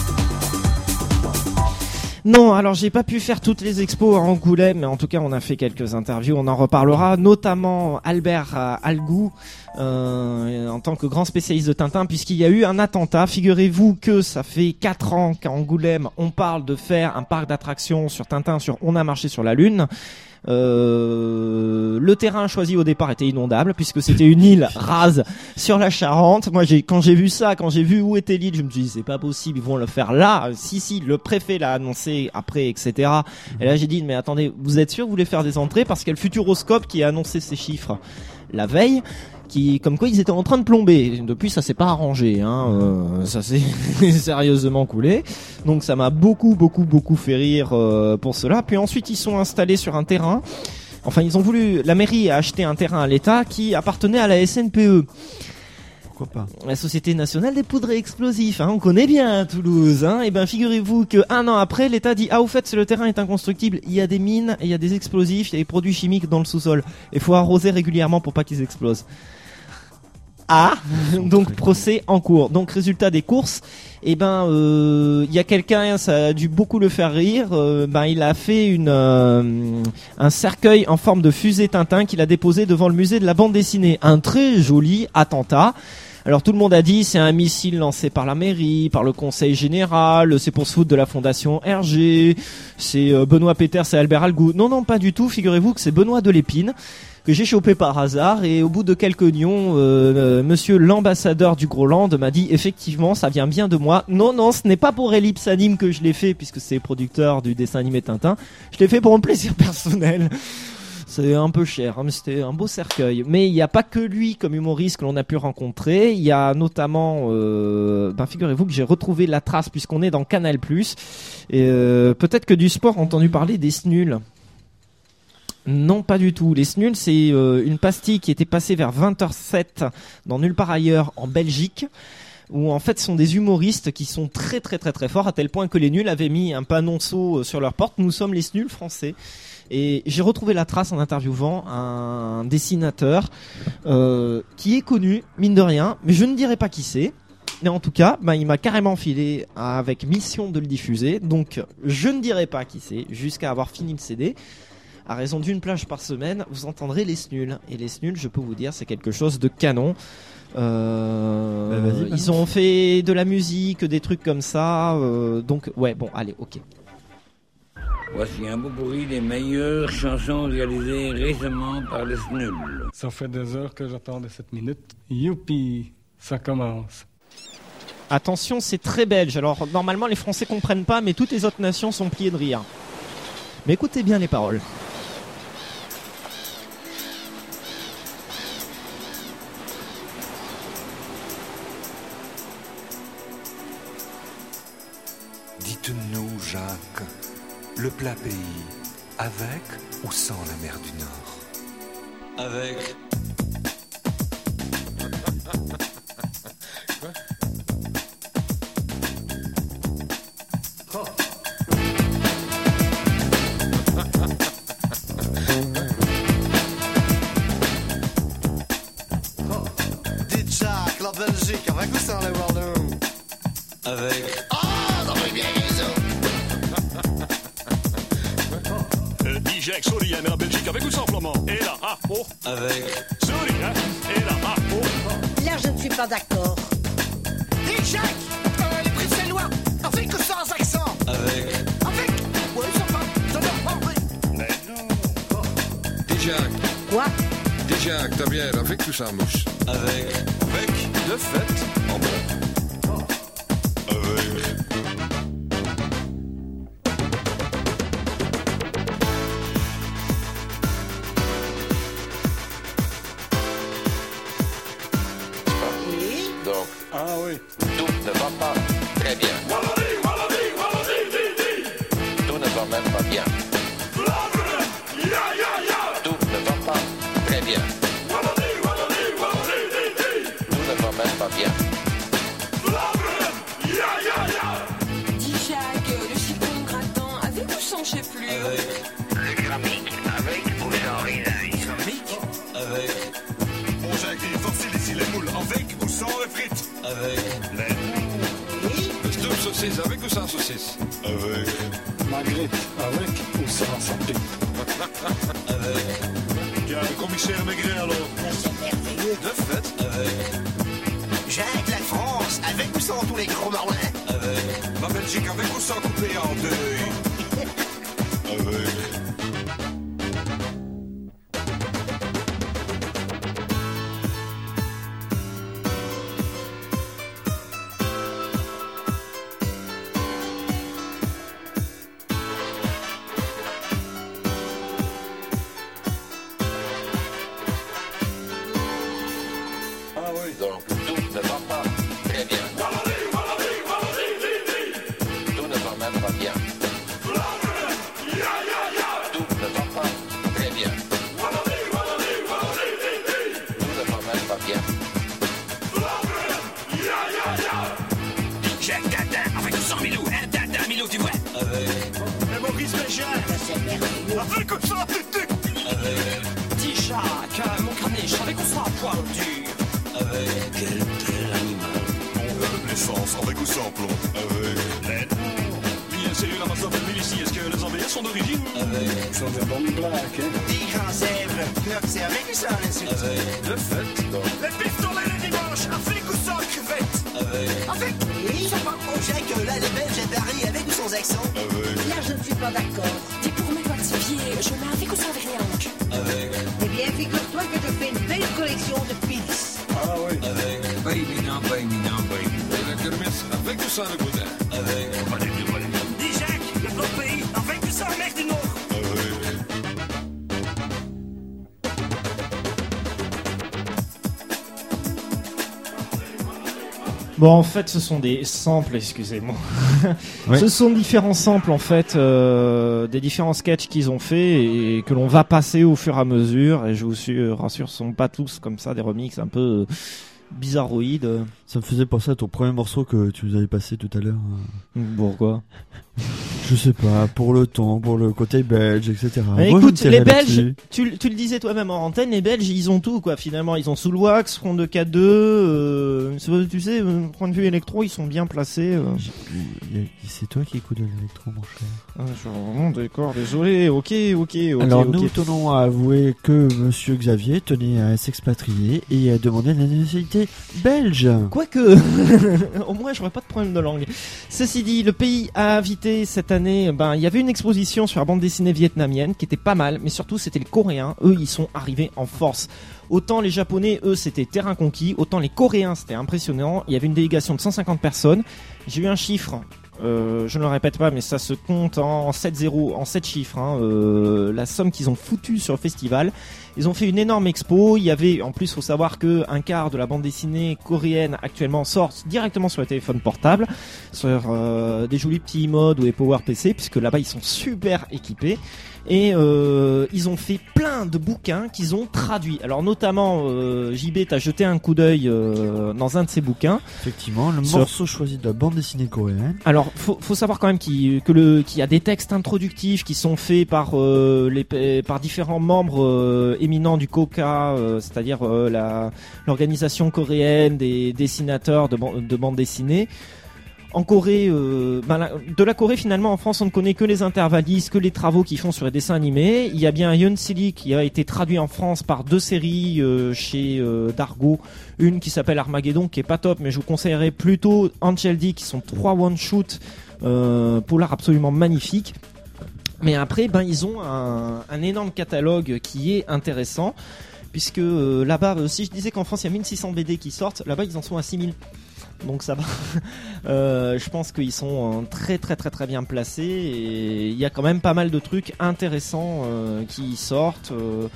Non, alors j'ai pas pu faire toutes les expos à Angoulême, mais en tout cas on a fait quelques interviews, on en reparlera, notamment Albert Algou, euh, en tant que grand spécialiste de Tintin, puisqu'il y a eu un attentat. Figurez-vous que ça fait quatre ans qu'à Angoulême on parle de faire un parc d'attractions sur Tintin, sur On a marché sur la Lune. Euh, le terrain choisi au départ était inondable puisque c'était une île rase sur la Charente. Moi, j'ai, quand j'ai vu ça, quand j'ai vu où était l'île, je me suis dit c'est pas possible, ils vont le faire là. Si si, le préfet l'a annoncé après, et cetera. Et là, j'ai dit mais attendez, vous êtes sûr que vous voulez faire des entrées parce qu'il y a le Futuroscope qui a annoncé ces chiffres la veille. Qui, comme quoi ils étaient en train de plomber. Depuis ça s'est pas arrangé, hein. Euh, ça s'est sérieusement coulé. Donc ça m'a beaucoup beaucoup beaucoup fait rire euh, pour cela. Puis ensuite ils sont installés sur un terrain. Enfin ils ont voulu. La mairie a acheté un terrain à l'État qui appartenait à la S N P E. Pourquoi pas ? La Société Nationale des Poudres et Explosifs. Hein, on connaît bien Toulouse. Hein. Et ben figurez-vous que un an après l'État dit ah au fait le terrain est inconstructible. Il y a des mines, il y a des explosifs, il y a des produits chimiques dans le sous-sol. Il faut arroser régulièrement pour pas qu'ils explosent. Ah, donc procès en cours. Donc résultat des courses, et eh ben il euh, y a quelqu'un, ça a dû beaucoup le faire rire. Euh, ben il a fait une euh, un cercueil en forme de fusée Tintin qu'il a déposé devant le musée de la bande dessinée. Un très joli attentat. Alors tout le monde a dit c'est un missile lancé par la mairie, par le conseil général, c'est pour se foutre de la fondation R G, c'est euh, Benoît Peters et Albert Algou. Non non pas du tout. Figurez-vous que c'est Benoît Delépine que j'ai chopé par hasard et au bout de quelques nions, euh, euh, monsieur l'ambassadeur du Groland m'a dit effectivement ça vient bien de moi. Non non, ce n'est pas pour Ellipse Anime que je l'ai fait puisque c'est producteur du dessin animé Tintin. Je l'ai fait pour un plaisir personnel. C'est un peu cher, hein, mais c'était un beau cercueil. Mais il n'y a pas que lui comme humoriste que l'on a pu rencontrer. Il y a notamment, euh, ben figurez-vous que j'ai retrouvé la trace puisqu'on est dans Canal plus. Et euh, peut-être que du sport a entendu parler des Snuls. Non, pas du tout. Les Snuls, c'est euh, une pastille qui était passée vers vingt heures sept dans Nulle part ailleurs en Belgique, où en fait ce sont des humoristes qui sont très très très très forts, à tel point que les Nuls avaient mis un panonceau sur leur porte. Nous sommes les Snuls français. Et j'ai retrouvé la trace en interviewant un dessinateur euh, qui est connu, mine de rien, mais je ne dirai pas qui c'est. Mais en tout cas, bah, il m'a carrément filé avec mission de le diffuser. Donc je ne dirai pas qui c'est jusqu'à avoir fini le C D. À raison d'une plage par semaine, vous entendrez les Snuls. Et les Snuls, je peux vous dire, c'est quelque chose de canon. Euh, bah vas-y, ils ont fait de la musique, des trucs comme ça. Euh, donc, ouais, bon, allez, ok. Voici un beau pourri des meilleures chansons réalisées récemment par les Snuls. Ça fait des heures que j'attendais cette minute. Youpi, ça commence. Attention, c'est très belge. Alors, normalement, les Français comprennent pas, mais toutes les autres nations sont pliées de rire. Mais écoutez bien les paroles. Dites-nous, Jacques, le plat pays, avec ou sans la mer du Nord? Avec. Quoi? Oh. Dites Jacques, la Belgique, avec ou sans les Wallons? Avec. Jacques, souris, mais la Belgique avec ou sans Flamand? Et là, ah, oh. Avec. Souris, hein? Et là, ah, oh. Là, je ne suis pas d'accord. Dis Jacques, euh, les Bruxellois, avec ou sans accent? Avec. Avec? Ouais, ça va, ça va, en vrai. Mais non. Oh. Dis Jacques. Quoi? Dis Jacques, ta bière, avec ou sans mousse? Avec. Avec. De fait, en bon. Avec. Oui. Donc, Ah oui. Tout ne va pas très bien. Tout ne va même pas bien. Tout ne va pas très bien. Tout ne va même pas bien. Dis Jacques, le chiffon grattant, avec ou sans, je sais plus. Avec. Le gramique, avec ou sans raisin. Gramique, avec. Bon Jacques, il forcile ici les moules, avec ou sans les frites. Avec. Les. Oui. Le stup saucisse, avec ou sans saucisse. Avec. Magritte, avec ou sans sapin. Avec. Tiens, le commissaire Maigret alors. C'est merveilleux. De fait, avec. Jacques, la France, avec ou sans tous les gros marouins. Avec. La Belgique, avec ou sans coupé en deux. Avec. Ah oui. Donc, tout ne va pas très bien. Tout ne va même pas bien. Tout ne va pas très bien. Tout ne va même pas bien. Jacques Dadin, avec ou sans Milou. Un Dadin, Milou, tu vois. Avec. Et Maurice Béjar. C'est merveilleux. Avec ou sans tutu. Avec. Dis Jacques, mon caniche, avec ou sans poil dur. Avec. Quel bel animal. On veut l'essence, avec ou sans plomb. Avec. L'aide. Bien sûr, la masse d'Appelville ici, est-ce que les Anglais sont d'origine. Avec. Ils sont de bonnes blagues, hein. Dis grand zèbre, c'est avec ou sans l'insulte. Avec. De fait, donc. Les pistolets les dimanches, avec ou sans crevette. Avec. Avec. Oui. Ça part au Jacques, là, les Belges et Paris, avec ou sans accent. Avec. Là, je ne suis pas d'accord. Dis pour mes doigts de pied, je mets avec ou sans verniaque. Avec. Eh bien, figure-toi que je fais une belle collection de pils. Ah oui. Avec. Pas évident, pas évident, pas évident. Et la kermesse, avec ou sans le boudin. Avec. Pas du tout, pas du tout. Dis Jacques, le beau pays, avec ou sans mer du Nord. Avec. Bon, en fait, ce sont des samples, excusez-moi. Ouais. Ce sont différents samples, en fait, euh, des différents sketchs qu'ils ont fait et que l'on va passer au fur et à mesure. Et je vous suis, rassure, ce sont pas tous comme ça des remixes un peu euh, bizarroïdes. Ça me faisait penser à ton premier morceau que tu nous avais passé tout à l'heure. Pourquoi ? Je sais pas, pour le ton, pour le côté belge, et cetera. Mais Moi, je me écoute, tirais les Belges, là-dessus. tu, tu le disais toi-même en antenne, les Belges, ils ont tout, quoi, finalement. Ils ont Soulwax, Front de K deux, euh, c'est- tu sais, euh, point de vue électro, ils sont bien placés. Euh. Y a- C'est toi qui écoutes de l'électro, mon cher. Ah, je suis vraiment d'accord, désolé, ok, ok, ok. Alors, ok. nous tenons à avouer que Monsieur Xavier tenait à s'expatrier et à demander la nationalité belge. Quoique, au moins j'aurais pas de problème de langue. Ceci dit, le pays a invité cette année, ben il y avait une exposition sur la bande dessinée vietnamienne qui était pas mal, mais surtout c'était les Coréens. Eux, ils sont arrivés en force. Autant les Japonais, eux, c'était terrain conquis, autant les Coréens, c'était impressionnant. Il y avait une délégation de cent cinquante personnes. J'ai eu un chiffre. Euh, je ne le répète pas, mais ça se compte en sept zéro, en sept chiffres, hein, euh, la somme qu'ils ont foutue sur le festival. Ils ont fait une énorme expo. Il y avait, en plus, faut savoir que un quart de la bande dessinée coréenne actuellement sort directement sur les téléphones portables, sur euh, des jolis petits modes ou des Power P C, puisque là-bas ils sont super équipés. Et euh, ils ont fait plein de bouquins qu'ils ont traduits. Alors notamment, euh, J B, t'as jeté un coup d'œil euh, dans un de ces bouquins. Effectivement, le Sur- morceau choisi de la bande dessinée coréenne. Alors, faut, faut savoir quand même qu'il, que le, qu'il y a des textes introductifs qui sont faits par euh, les, par différents membres euh, éminents du KOCA, euh, c'est-à-dire euh, la, l'organisation coréenne des dessinateurs de, ban- de bande dessinée. En Corée, euh, ben la- de la Corée finalement en France on ne connaît que les intervallistes, que les travaux qu'ils font sur les dessins animés. Il y a bien Yeon Silly qui a été traduit en France par deux séries euh, chez euh, Dargo, une qui s'appelle Armageddon qui est pas top, mais je vous conseillerais plutôt Angel D qui sont trois one shoot euh, polar absolument magnifiques. Mais après ben ils ont un, un énorme catalogue qui est intéressant, puisque euh, là-bas, euh, si je disais qu'en France il y a mille six cents B D qui sortent, là-bas ils en sont à six mille. Donc ça va. euh, je pense qu'ils sont euh, très très très très bien placés et il y a quand même pas mal de trucs intéressants euh, qui sortent. Euh,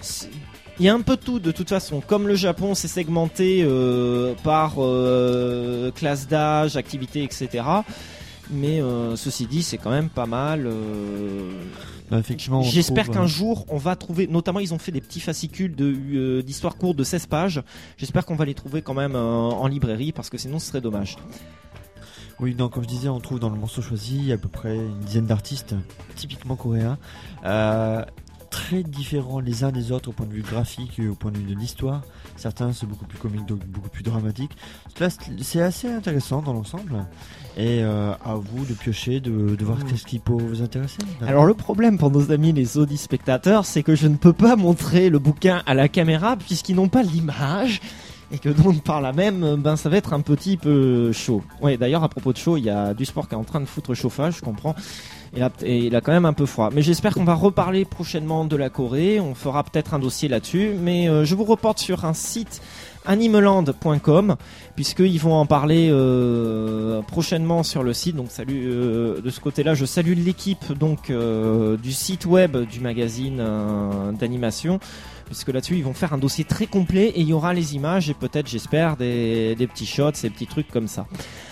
il y a un peu de tout de toute façon. Comme le Japon, c'est segmenté euh, par euh, classe d'âge, activité, et cetera. Mais euh, ceci dit, c'est quand même pas mal. Euh... Bah, effectivement, j'espère trouve, qu'un euh... jour on va trouver, notamment ils ont fait des petits fascicules de, euh, d'histoire courte de seize pages. J'espère qu'on va les trouver quand même euh, en librairie parce que sinon ce serait dommage. Oui, donc comme je disais, on trouve dans le morceau choisi à peu près une dizaine d'artistes typiquement coréens, euh, très différents les uns des autres au point de vue graphique et au point de vue de l'histoire. Certains c'est beaucoup plus comique, donc beaucoup plus dramatique. Là, c'est assez intéressant dans l'ensemble. Et euh, à vous de piocher, de, de voir mmh. qu'est-ce qui peut vous intéresser. Alors le problème pour nos amis les audispectateurs, c'est que je ne peux pas montrer le bouquin à la caméra puisqu'ils n'ont pas l'image. Et que donc par là même, ben ça va être un petit peu chaud. Ouais, d'ailleurs à propos de chaud, il y a du sport qui est en train de foutre chauffage, je comprends. Et là, et il a quand même un peu froid. Mais j'espère qu'on va reparler prochainement de la Corée. On fera peut-être un dossier là-dessus. Mais euh, je vous reporte sur un site animeland point com puisqu'ils vont en parler euh, prochainement sur le site. Donc salut euh, de ce côté-là. Je salue l'équipe donc euh, du site web du magazine euh, d'animation. Puisque là-dessus ils vont faire un dossier très complet et il y aura les images et peut-être j'espère des, des petits shots, ces petits trucs comme ça.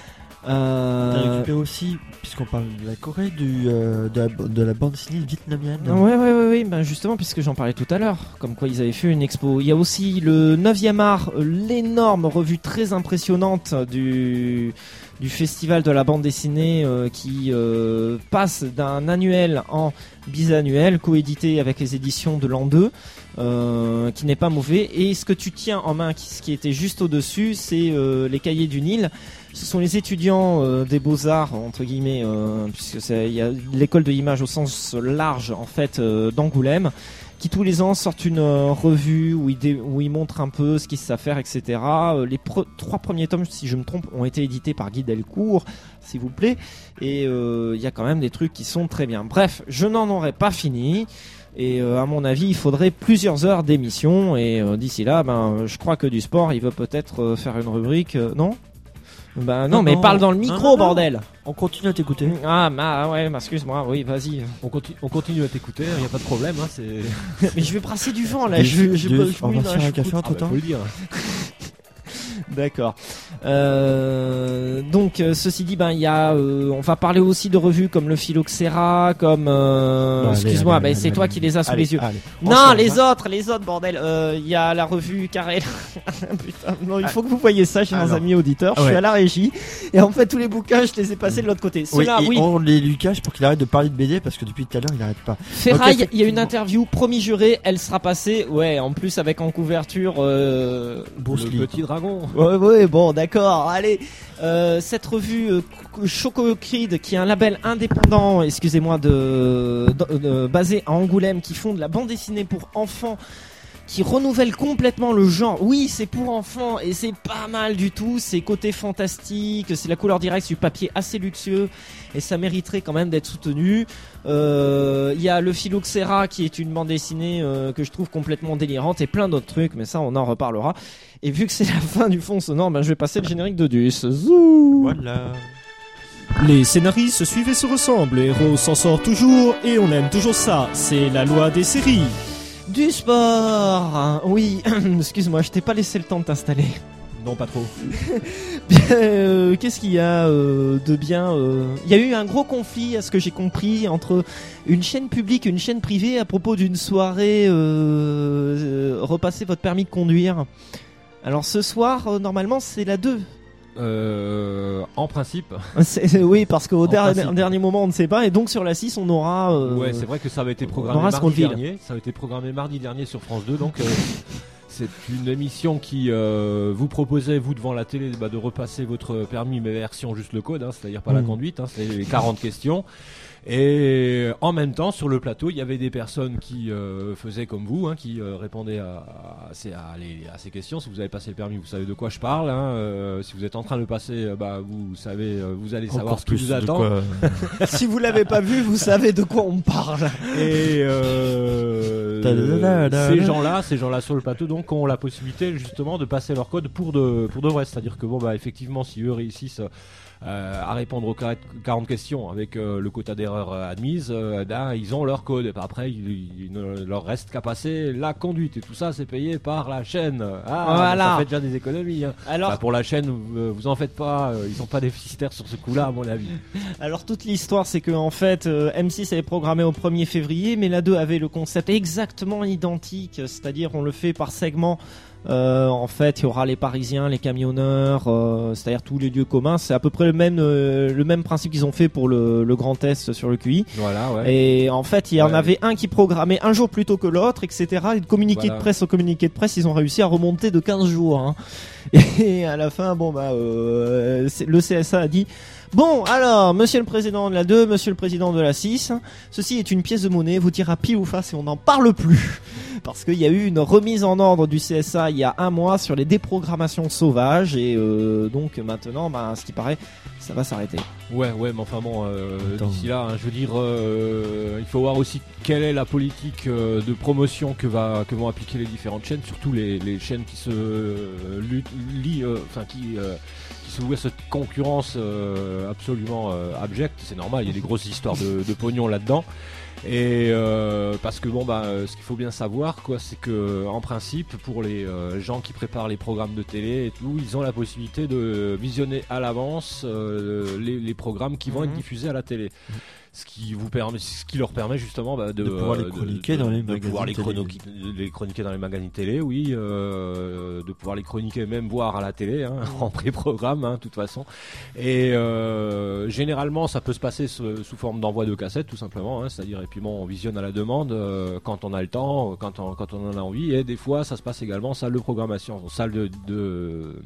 Euh... T'as récupéré aussi, puisqu'on parle de la Corée, du, euh, de, la, de la bande dessinée vietnamienne. Ouais, ouais, ouais, ouais. Ben justement, puisque j'en parlais tout à l'heure, comme quoi ils avaient fait une expo. Il y a aussi le neuvième art, l'énorme revue très impressionnante du, du festival de la bande dessinée euh, qui euh, passe d'un annuel en bisannuel, coédité avec les éditions de l'an deux. Euh, qui n'est pas mauvais, et ce que tu tiens en main, qui, ce qui était juste au dessus, c'est euh, les cahiers du Nil. Ce sont les étudiants euh, des beaux-arts entre guillemets, euh, puisque c'est, y a l'école de l'image au sens large en fait euh, d'Angoulême, qui tous les ans sortent une euh, revue où ils, dé- où ils montrent un peu ce qu'ils savent faire, et cetera. Euh, les pre- trois premiers tomes, si je me trompe, ont été édités par Guy Delcourt, s'il vous plaît, et il euh, y a quand même des trucs qui sont très bien. Bref, je n'en aurais pas fini. Et euh, à mon avis, il faudrait plusieurs heures d'émission. Et euh, d'ici là, ben, je crois que du sport, il veut peut-être euh, faire une rubrique, euh, non ? Ben non, non, mais non. Parle dans le micro, non, non, bordel. Non. On continue à t'écouter. Ah, bah ouais, bah, excuse-moi, oui, vas-y. On, continue, on continue à t'écouter, il n'y a pas de problème. Hein, c'est... mais je vais brasser du vent là. Je, je, de, je, on va faire un café entre temps. Ah, bah, faut le dire. D'accord. Euh, donc, euh, ceci dit, ben il y a, euh, on va parler aussi de revues comme le Phylloxera, comme, euh, bon, excuse-moi, ben c'est allez, toi allez, qui les as sous allez, les yeux. Allez, non, les hein. autres, les autres, bordel. Il euh, y a la revue Carrel. Putain, non, il faut que vous voyez ça chez nos amis auditeurs. Ah, je ouais. suis à la régie et en fait tous les bouquins, je les ai passés de l'autre côté. Oui, Ceux-là, oui. On les lui cache pour qu'il arrête de parler de B D parce que depuis tout à l'heure il n'arrête pas. Ferraille, il y a une interview, promis juré, elle sera passée. Ouais, en plus avec en couverture euh, le petit dragon. Ouais, ouais, bon, d'accord. Allez, euh, cette revue euh, Choco Creed, qui est un label indépendant, excusez-moi, de, de, de basé à Angoulême, qui font de la bande dessinée pour enfants, qui renouvelle complètement le genre. Oui, c'est pour enfants et c'est pas mal du tout. C'est côté fantastique, c'est la couleur directe, c'est du papier assez luxueux et ça mériterait quand même d'être soutenu. Il euh, y a le Phylloxera qui est une bande dessinée euh, que je trouve complètement délirante et plein d'autres trucs, mais ça on en reparlera. Et vu que c'est la fin du fond sonore, ben je vais passer le générique de Deuce. Zou. Voilà. Les scénaristes se suivent et se ressemblent, le héros s'en sort toujours et on aime toujours ça. C'est la loi des séries. Du sport. Oui, excuse-moi, je t'ai pas laissé le temps de t'installer. Non, pas trop. Bien, euh, qu'est-ce qu'il y a euh, de bien euh... Il y a eu un gros conflit, à ce que j'ai compris, entre une chaîne publique et une chaîne privée à propos d'une soirée euh, euh, repasser votre permis de conduire. Alors ce soir, euh, normalement, c'est la deux. Euh, en principe. C'est, oui, parce qu'au der- dernier moment, on ne sait pas. Et donc sur la six, on aura. Euh, ouais, c'est vrai que ça avait été programmé mardi dernier. Ça avait été programmé mardi dernier sur France deux. Donc, euh, c'est une émission qui euh, vous proposait, vous devant la télé, bah, de repasser votre permis, mais version juste le code, hein, c'est-à-dire pas mmh. la conduite. Hein, c'est les quarante questions. Et en même temps, sur le plateau, il y avait des personnes qui euh, faisaient comme vous, hein, qui euh, répondaient à, à, ces, à, les, à ces questions. Si vous avez passé le permis, vous savez de quoi je parle. Hein. Euh, si vous êtes en train de le passer, bah, vous savez, euh, vous allez savoir Encore ce qui vous attend. Si vous l'avez pas vu, vous savez de quoi on parle. Et euh, euh, ces gens-là, ces gens-là sur le plateau, donc ont la possibilité justement de passer leur code pour de pour de vrai. C'est-à-dire que bon bah effectivement, si eux réussissent Euh, à répondre aux quarante questions avec euh, le quota d'erreurs euh, admises, euh, là, ils ont leur code. Et puis après, il, il ne leur reste qu'à passer la conduite. Et tout ça, c'est payé par la chaîne. Ah, voilà. Ça fait déjà des économies. Hein. Alors, enfin, pour la chaîne, euh, vous en faites pas. Euh, ils sont pas déficitaires sur ce coup-là, à mon avis. Alors, toute l'histoire, c'est que en fait, euh, M six avait programmé au premier février, mais la deux avait le concept exactement identique. C'est-à-dire, on le fait par segment. Euh, en fait, il y aura les Parisiens, les camionneurs, euh, c'est-à-dire tous les lieux communs. C'est à peu près le même, euh, le même principe qu'ils ont fait pour le, le grand test sur le Q I. Voilà, ouais. Et en fait, il y en ouais. avait un qui programmait un jour plus tôt que l'autre, et cetera. Et de communiqué voilà. de presse au communiqué de presse, ils ont réussi à remonter de quinze jours. Hein. Et à la fin, bon bah, euh, le C S A a dit. Bon, alors, monsieur le président de la deux, monsieur le président de la six, ceci est une pièce de monnaie, vous tirera pile ou face et on n'en parle plus. Parce qu'il y a eu une remise en ordre du C S A il y a un mois sur les déprogrammations sauvages et euh, donc maintenant, bah, ce qui paraît, ça va s'arrêter. Ouais, ouais, mais enfin bon, euh, d'ici là, hein, je veux dire, euh, il faut voir aussi quelle est la politique euh, de promotion que, va, que vont appliquer les différentes chaînes, surtout les, les chaînes qui se euh, lient, euh, enfin qui... Euh, qui s'ouvre cette concurrence euh, absolument euh, abjecte, c'est normal, il y a des grosses histoires de, de pognon là-dedans. Et euh, parce que bon bah ce qu'il faut bien savoir quoi, c'est que en principe pour les euh, gens qui préparent les programmes de télé et tout, ils ont la possibilité de visionner à l'avance euh, les, les programmes qui vont mmh. être diffusés à la télé. Mmh. Ce qui vous permet, ce qui leur permet justement bah, de, de pouvoir les chroniquer de, dans les de magazines pouvoir les, télé. chrono- les chroniquer dans les magazines télé, oui, euh, de pouvoir les chroniquer même voir à la télé, hein, en pré-programme, hein, de toute façon. Et euh, généralement, ça peut se passer sous, sous forme d'envoi de cassette, tout simplement, hein, c'est-à-dire et puis bon, on visionne à la demande euh, quand on a le temps, quand on, quand on en a envie, et des fois, ça se passe également en salle de programmation, en salle de, de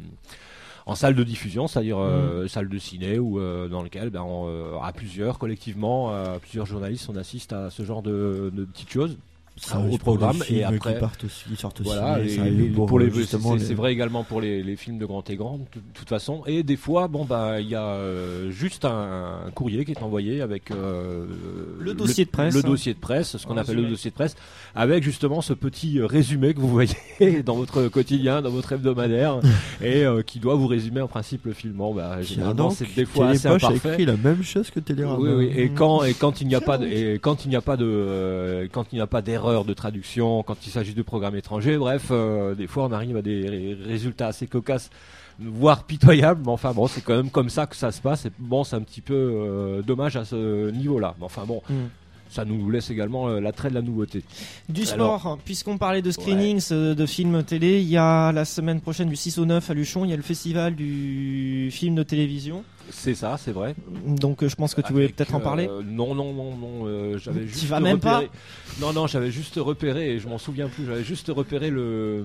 en salle de diffusion, c'est-à-dire euh, mmh. salle de ciné ou euh, dans lequel ben, on, euh, à plusieurs, collectivement, à plusieurs journalistes, on assiste à ce genre de, de petites choses. Ça au programme et après qui partent aussi, sortent aussi, voilà, les, les, les, pour, pour les, c'est, les... c'est vrai également pour les, les films de grand et grand de toute façon, et des fois bon bah il y a euh, juste un, un courrier qui est envoyé avec euh, le dossier le, de presse le hein. dossier de presse ce qu'on un appelle résumé. le dossier de presse avec justement ce petit résumé que vous voyez dans votre quotidien, dans votre hebdomadaire et euh, qui doit vous résumer en principe le film. Bon bah généralement c'est des fois assez imparfait. A écrit la même chose que Télérama. Oui, oui. Et quand et quand il n'y a pas de, et quand il n'y a pas de euh, quand il n'y a pas d'erreur de traduction, quand il s'agit de programmes étrangers, bref, euh, des fois on arrive à des ré- résultats assez cocasses, voire pitoyables, mais enfin bon, c'est quand même comme ça que ça se passe, et bon, c'est un petit peu euh, dommage à ce niveau-là, mais enfin bon. Mm. Ça nous laisse également euh, l'attrait de la nouveauté. Du Alors, sport, puisqu'on parlait de screenings, ouais. euh, de films télé, il y a la semaine prochaine du six au neuf à Luchon, il y a le festival du film de télévision. C'est ça, c'est vrai. Donc euh, je pense que tu Avec, voulais peut-être en parler. Euh, non, non, non, non. Euh, j'avais juste tu vas même repéré... pas Non, non, j'avais juste repéré, et je m'en souviens plus, j'avais juste repéré le...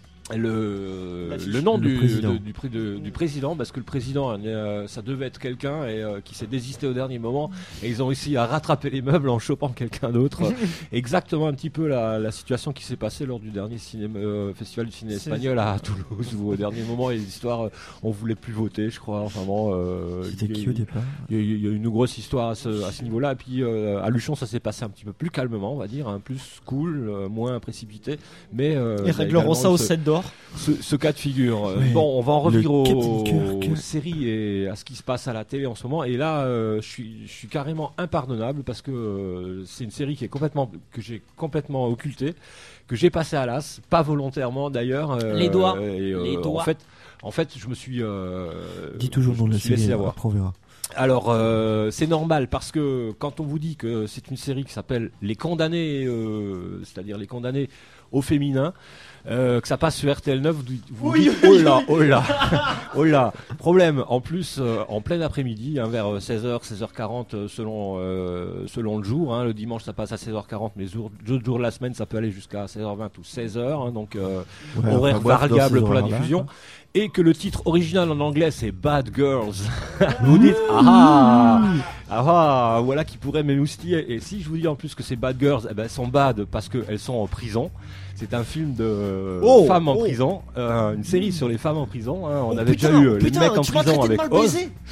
Le, le nom le du, président. de, du, pré- de, du président, parce que le président euh, ça devait être quelqu'un et euh, qui s'est désisté au dernier moment, et ils ont réussi à rattraper les meubles en chopant quelqu'un d'autre. Exactement un petit peu la, la situation qui s'est passée lors du dernier cinéma, euh, festival du cinéma C'est espagnol à Toulouse, où au dernier moment les histoires euh, on voulait plus voter, je crois. Enfin bon, euh, c'était qui au départ? Il y, y a eu une grosse histoire à ce, à ce niveau-là, et puis euh, à Luchon ça s'est passé un petit peu plus calmement, on va dire, hein, plus cool, euh, moins précipité, mais euh, ils régleront ça au ce, sept d'or. Ce, ce cas de figure. Oui, bon, on va en revenir aux, Kirk. aux séries et à ce qui se passe à la télé en ce moment. Et là, euh, je suis, je suis carrément impardonnable parce que euh, c'est une série qui est complètement, que j'ai complètement occultée, que j'ai passé à l'as, pas volontairement d'ailleurs. Euh, Les doigts. Et, euh, Les doigts. En fait, en fait, je me suis. Euh, Dis toujours je dans me la suis laissé série, avoir. après on verra. Alors euh, c'est normal parce que quand on vous dit que c'est une série qui s'appelle Les Condamnés, euh, c'est-à-dire les condamnés au féminin, euh, que ça passe sur R T L neuf, vous, vous oui, dites oui, oh là, oui. oh là, oh là. Problème, en plus euh, en plein après-midi, hein, vers seize heures, seize heures quarante selon euh, selon le jour. Hein, le dimanche ça passe à seize heures quarante, mais les d'autres jours de la semaine ça peut aller jusqu'à seize heures vingt ou seize heures, hein, donc euh, ouais, horaire enfin, bref, variable pour la horaires-là, diffusion. quoi. Et que le titre original en anglais c'est Bad Girls. Vous dites Ah, ah, ah, voilà qui pourrait m'émoustiller. Et si je vous dis en plus que ces bad girls, eh ben, elles sont bad parce qu'elles sont en prison. C'est un film de oh, femmes en oh. prison, euh, une série sur les femmes en prison. Hein. On oh, avait putain, déjà eu putain, les mecs en prison avec Oz.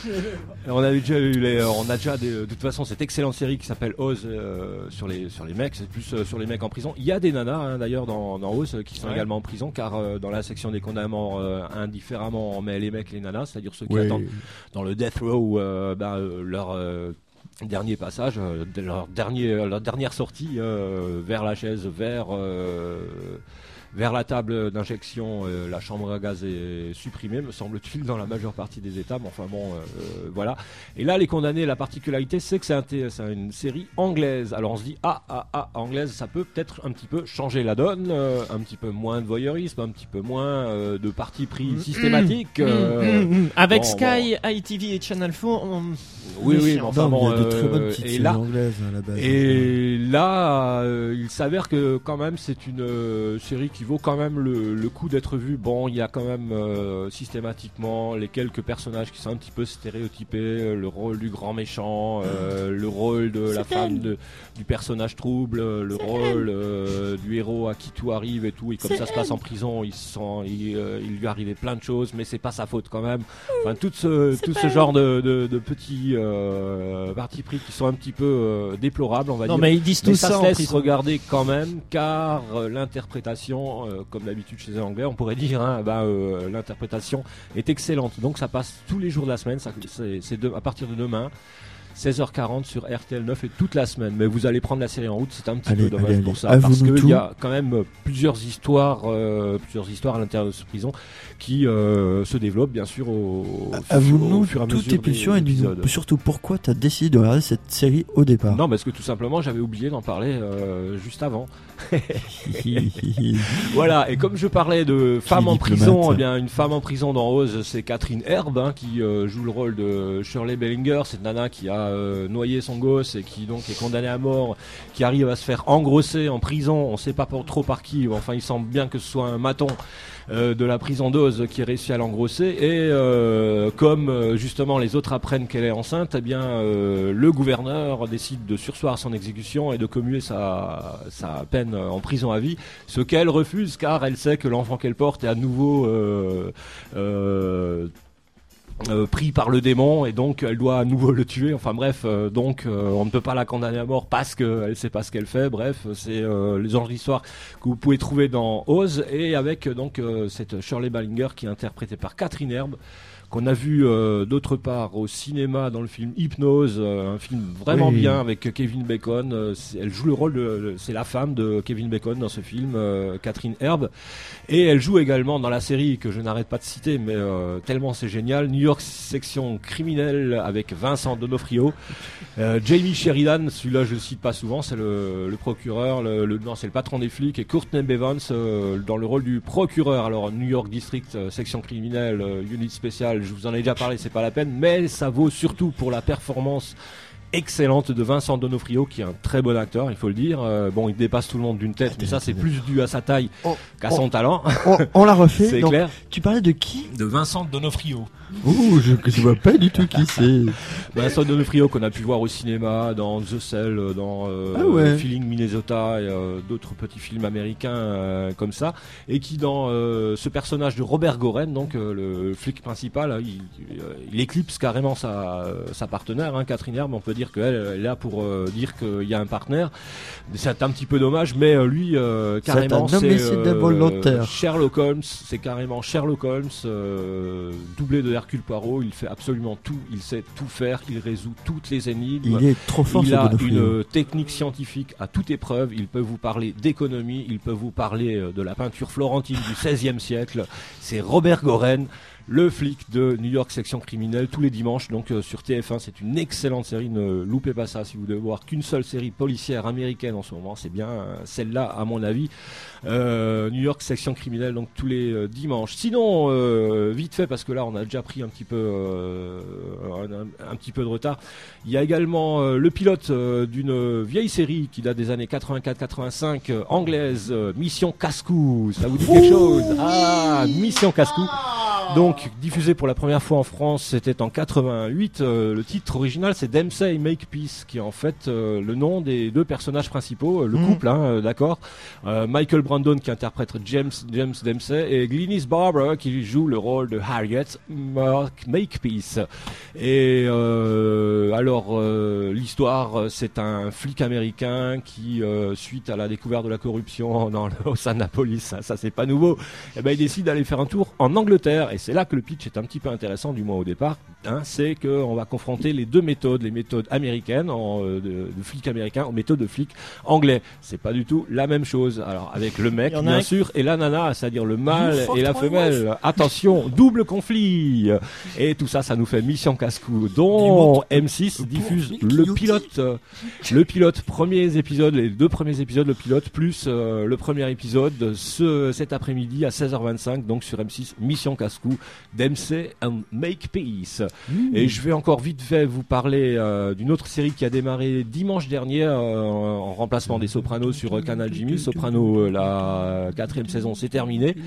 On avait déjà eu les, on a déjà des, de toute façon cette excellente série qui s'appelle Oz euh, sur les sur les mecs. C'est plus euh, sur les mecs en prison. Il y a des nanas hein, d'ailleurs dans, dans Oz qui sont ouais. également en prison car euh, dans la section des condamnements euh, indifféremment on met les mecs et les nanas, c'est-à-dire ceux qui ouais. attendent dans le death row euh, bah, euh, leur euh, dernier passage, euh, leur, dernier, leur dernière sortie euh, vers la chaise, vers, euh, vers la table d'injection, euh, la chambre à gaz est supprimée, me semble-t-il, dans la majeure partie des États. Mais enfin bon, euh, voilà. Et là, les condamnés, la particularité, c'est que c'est, un t- c'est une série anglaise. Alors on se dit, ah, ah, ah, anglaise, ça peut peut-être un petit peu changer la donne, euh, un petit peu moins de voyeurisme, un petit peu moins euh, de parti pris mmh, systématique. Mmh, euh, mmh, mmh. Avec bon, Sky, bon. I T V et Channel four, on... Oui, oui, mais enfin non, bon, il y a de très bonnes euh, petites et séries là, anglaises à la base. et là, euh, il s'avère que quand même c'est une euh, série qui vaut quand même le, le coup d'être vue. Bon, il y a quand même euh, systématiquement les quelques personnages qui sont un petit peu stéréotypés, euh, le rôle du grand méchant, euh, le rôle de c'est la elle. femme de, du personnage trouble, le c'est rôle euh, du héros à qui tout arrive et tout. Et comme c'est ça elle. se passe en prison, il, sent, il, euh, il lui arrivait plein de choses, mais c'est pas sa faute quand même. Enfin, tout ce, tout ce genre de, de, de petits euh, partis pris qui sont un petit peu euh, déplorables, on va non, dire. Mais ils disent tout ça, ça se laisse prison. regarder quand même, car euh, l'interprétation, euh, comme d'habitude chez les Anglais, on pourrait dire, hein, bah, euh, l'interprétation est excellente. Donc ça passe tous les jours de la semaine, ça, c'est, c'est de, à partir de demain. seize heures quarante sur R T L neuf et toute la semaine. Mais vous allez prendre la série en route, c'est un petit allez, peu dommage allez, pour allez. ça. À parce qu'il y a tout. quand même plusieurs histoires, euh, plusieurs histoires à l'intérieur de cette prison qui euh, se développent bien sûr au, au, Avoue-nous au fur et à mesure toutes tes pulsions des et dis-nous surtout pourquoi tu as décidé de regarder cette série au départ. Non, parce que tout simplement j'avais oublié d'en parler euh, juste avant. Voilà, et comme je parlais de femmes en prison, eh bien une femme en prison dans Oz, c'est Catherine Herb hein, qui euh, joue le rôle de Shirley Bellinger, cette nana qui a euh, noyé son gosse et qui donc est condamnée à mort, qui arrive à se faire engrosser en prison, on sait pas pour, trop par qui, enfin il semble bien que ce soit un maton euh, de la prison d'Oz qui réussit à l'engrosser, et euh, comme euh, justement les autres apprennent qu'elle est enceinte, eh bien euh, le gouverneur décide de surseoir à son exécution et de commuer sa, sa peine en prison à vie, ce qu'elle refuse car elle sait que l'enfant qu'elle porte est à nouveau euh, euh, Euh, pris par le démon et donc elle doit à nouveau le tuer. Enfin bref, euh, donc euh, on ne peut pas la condamner à mort parce qu'elle sait pas ce qu'elle fait. Bref, c'est euh, les genres d'histoire que vous pouvez trouver dans Oz, et avec donc euh, cette Shirley Ballinger qui est interprétée par Catherine Herb, qu'on a vu euh, d'autre part au cinéma dans le film Hypnose, euh, un film vraiment oui. bien avec Kevin Bacon. Euh, elle joue le rôle de, c'est la femme de Kevin Bacon dans ce film, euh, Catherine Herb, et elle joue également dans la série que je n'arrête pas de citer, mais euh, tellement c'est génial, New York Section Criminelle avec Vincent D'Onofrio, euh, Jamie Sheridan, celui-là je le cite pas souvent, c'est le, le procureur, le, le non c'est le patron des flics, et Courtney Bevans euh, dans le rôle du procureur. Alors New York District euh, Section Criminelle, euh, unit spéciale. Je vous en ai déjà parlé, c'est pas la peine, mais ça vaut surtout pour la performance excellente de Vincent D'Onofrio, qui est un très bon acteur, il faut le dire. Euh, bon, il dépasse tout le monde d'une tête, mais ça c'est plus dû à sa taille oh, qu'à son oh, talent. On, on l'a refait. C'est donc, clair. Tu parlais de qui? De Vincent D'Onofrio. Ouh, je ne vois pas du tout qui c'est. Vincent D'Onofrio qu'on a pu voir au cinéma, dans The Cell, dans euh, ah ouais. Feeling Minnesota et euh, d'autres petits films américains euh, comme ça, et qui dans euh, ce personnage de Robert Goren, donc euh, le flic principal, il, il éclipse carrément sa, sa partenaire, hein, Catherine Herb. On peut dire qu'elle elle est là pour euh, dire qu'il y a un partenaire. C'est un petit peu dommage, mais euh, lui euh, carrément c'est, c'est euh, Sherlock Holmes, c'est carrément Sherlock Holmes euh, doublé de Hercule Poirot. Il fait absolument tout, il sait tout faire, il résout toutes les énigmes. Il est trop fort. Il a une technique scientifique à toute épreuve. Il peut vous parler d'économie, il peut vous parler de la peinture florentine du seizième siècle. C'est Robert Goren, le flic de New York Section Criminelle, tous les dimanches donc euh, sur T F un. C'est une excellente série, ne loupez pas ça. Si vous devez voir qu'une seule série policière américaine en ce moment, c'est bien euh, celle-là à mon avis. euh, New York Section Criminelle, donc tous les euh, dimanches. Sinon euh, vite fait, parce que là on a déjà pris un petit peu euh, un, un petit peu de retard, il y a également euh, le pilote euh, d'une vieille série qui date des années quatre-vingt-quatre quatre-vingt-cinq, euh, anglaise, euh, Mission Casse-Cou. Ça vous dit quelque chose? Ah, Mission Casse-Cou. Donc diffusé pour la première fois en France, c'était en quatre-vingt-huit. Euh, le titre original, c'est Dempsey Makepeace, qui est en fait euh, le nom des deux personnages principaux, euh, le mmh. couple, hein, euh, d'accord. Euh, Michael Brandon qui interprète James James Dempsey et Glynis Barber qui joue le rôle de Harriet Makepeace. Et euh, alors euh, l'histoire, c'est un flic américain qui, euh, suite à la découverte de la corruption dans le, au sein de la police, ça, ça c'est pas nouveau, et ben il décide d'aller faire un tour en Angleterre. Et c'est là que le pitch est un petit peu intéressant, du moins au départ. Hein, c'est qu'on va confronter les deux méthodes, les méthodes américaines en, euh, de, de flic américain aux méthodes de flic anglais. C'est pas du tout la même chose. Alors avec le mec, bien sûr, et la nana, c'est-à-dire le mâle et la femelle. Attention, double conflit. Et tout ça, ça nous fait Mission Casse-Cou, dont M six diffuse le pilote, le pilote, premiers épisodes, les deux premiers épisodes, le pilote plus euh, le premier épisode ce cet après-midi à seize heures vingt-cinq, donc sur M six, Mission Casse-Cou, Dempsey and Makepeace. Mmh. Et je vais encore vite fait vous parler euh, d'une autre série qui a démarré dimanche dernier euh, en remplacement des Sopranos sur euh, Canal Jimmy. Sopranos, euh, la quatrième saison, c'est terminé.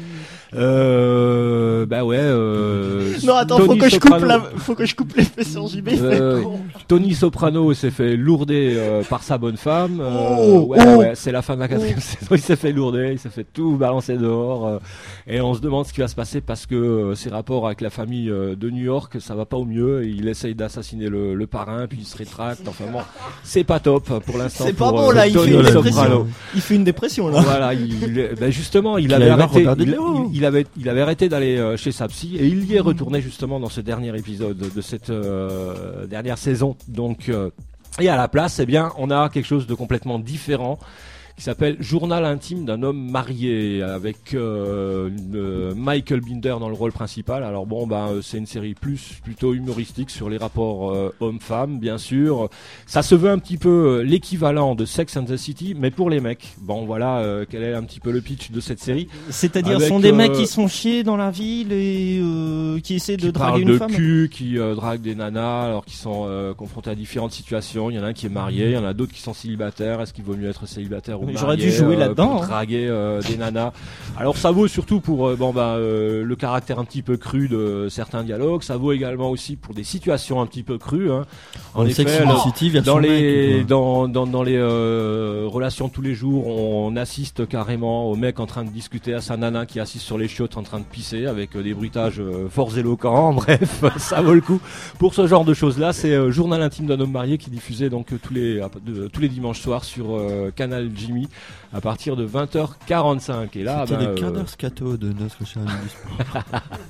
Euh, bah ouais. Euh, non attends, Tony faut que Soprano, je coupe la, faut que je coupe l'effet sur J B. Euh, Tony Soprano s'est fait lourder euh, par sa bonne femme. Euh, oh, ouais, oh. ouais, c'est la fin de la quatrième oh. saison. Il s'est fait lourder, il s'est fait tout balancer dehors. Euh, et on se demande ce qui va se passer parce que euh, ses rapports avec la famille euh, de New York, ça va pas au mieux. Il essaye d'assassiner le, le parrain, puis il se rétracte. Enfin bon, c'est pas top pour l'instant. C'est pas pour, bon euh, là, il Tony fait une Soprano. dépression. Il fait une dépression là. Voilà, il, ben justement, il avait arrêté, il, il, il avait, il avait arrêté d'aller euh, chez sa psy et il y est retourné justement dans ce dernier épisode de cette euh, dernière saison. Donc, euh, et à la place, eh bien, on a quelque chose de complètement différent, qui s'appelle Journal intime d'un homme marié, avec euh, une, euh, Michael Binder dans le rôle principal. Alors bon, bah c'est une série plus plutôt humoristique sur les rapports euh, hommes-femmes, bien sûr. Ça se veut un petit peu l'équivalent de Sex and the City, mais pour les mecs. Bon, voilà euh, quel est un petit peu le pitch de cette série. C'est-à-dire, ce sont des euh, mecs qui sont chiés dans la ville et euh, qui essaient de qui draguer une de femme. Qui parlent de cul, qui euh, draguent des nanas, alors qu'ils sont euh, confrontés à différentes situations. Il y en a un qui est marié, il y en a d'autres qui sont célibataires. Est-ce qu'il vaut mieux être célibataire ou marié? J'aurais dû jouer euh, là-dedans. Pour draguer euh, des nanas. Alors ça vaut surtout pour euh, bon bah euh, le caractère un petit peu cru de certains dialogues. Ça vaut également aussi pour des situations un petit peu crues. Hein. En le effet, le, dans, les, mec, dans dans dans les euh, relations de tous les jours, on assiste carrément au mec en train de discuter à sa nana qui assiste sur les chiottes en train de pisser avec euh, des bruitages euh, fort éloquents. Bref, ça vaut le coup. Pour ce genre de choses-là, c'est euh, Journal intime d'un homme marié qui diffusait donc euh, tous les de, tous les dimanches soirs sur euh, Canal Jimmy à partir de vingt heures quarante-cinq. Et là, c'était bah, des quarts euh... d'heure scato de notre cher ami du sport.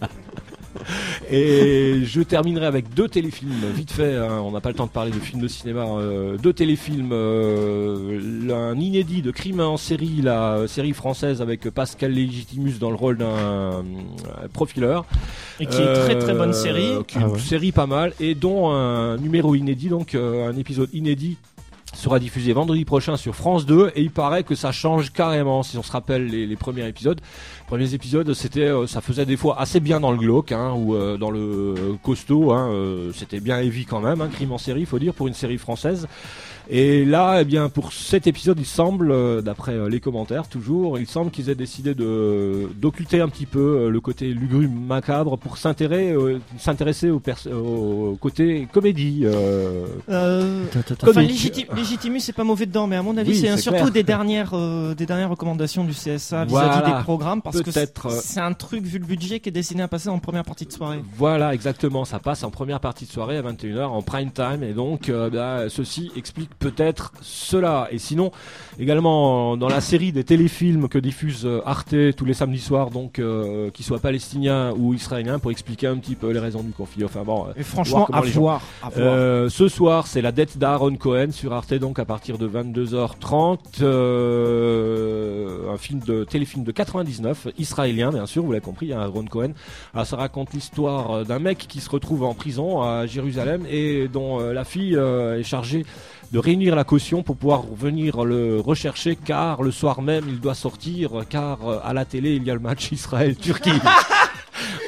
Et je terminerai avec deux téléfilms, vite fait, hein, on n'a pas le temps de parler de films de cinéma, euh, deux téléfilms, euh, un inédit de Crime en série, la série française avec Pascal Légitimus dans le rôle d'un euh, profileur. Et qui est très très bonne série. Euh, qui est ah, une ouais. série pas mal, et dont un numéro inédit, donc euh, un épisode inédit sera diffusé vendredi prochain sur France deux, et il paraît que ça change carrément. Si on se rappelle les, les premiers épisodes, les premiers épisodes c'était, euh, ça faisait des fois assez bien dans le glauque, hein, ou euh, dans le euh, costaud, hein, euh, c'était bien heavy quand même, hein, Crime en série, faut dire, pour une série française. Et là, eh bien, pour cet épisode, il semble, euh, d'après euh, les commentaires toujours, il semble qu'ils aient décidé de d'occulter un petit peu euh, le côté lugubre, macabre, pour s'intéresser, euh, s'intéresser au, pers- au côté comédie. Euh, euh, enfin, légiti- Légitimus, c'est pas mauvais dedans, mais à mon avis, oui, c'est, c'est surtout clair. des dernières, euh, des dernières recommandations du C S A voilà, vis-à-vis des programmes, parce peut-être, que c'est, c'est un truc vu le budget qui est destiné à passer en première partie de soirée. Voilà, exactement, ça passe en première partie de soirée à vingt et une heures en prime time, et donc euh, bah, ceci explique peut-être cela. Et sinon, également dans la série des téléfilms que diffuse Arte tous les samedis soirs, donc euh, qu'ils soient palestiniens ou israéliens, pour expliquer un petit peu les raisons du conflit. Enfin bon, et franchement, voir à, voir, à voir. Euh, ce soir, c'est la dette d'Aaron Cohen sur Arte, donc à partir de vingt-deux heures trente. Euh, un film de téléfilm de quatre-vingt-dix-neuf, israélien, bien sûr, vous l'avez compris, hein, Aaron Cohen. Alors, ça raconte l'histoire d'un mec qui se retrouve en prison à Jérusalem et dont euh, la fille euh, est chargée de réunir la caution pour pouvoir venir le rechercher, car le soir même il doit sortir, car à la télé il y a le match Israël-Turquie.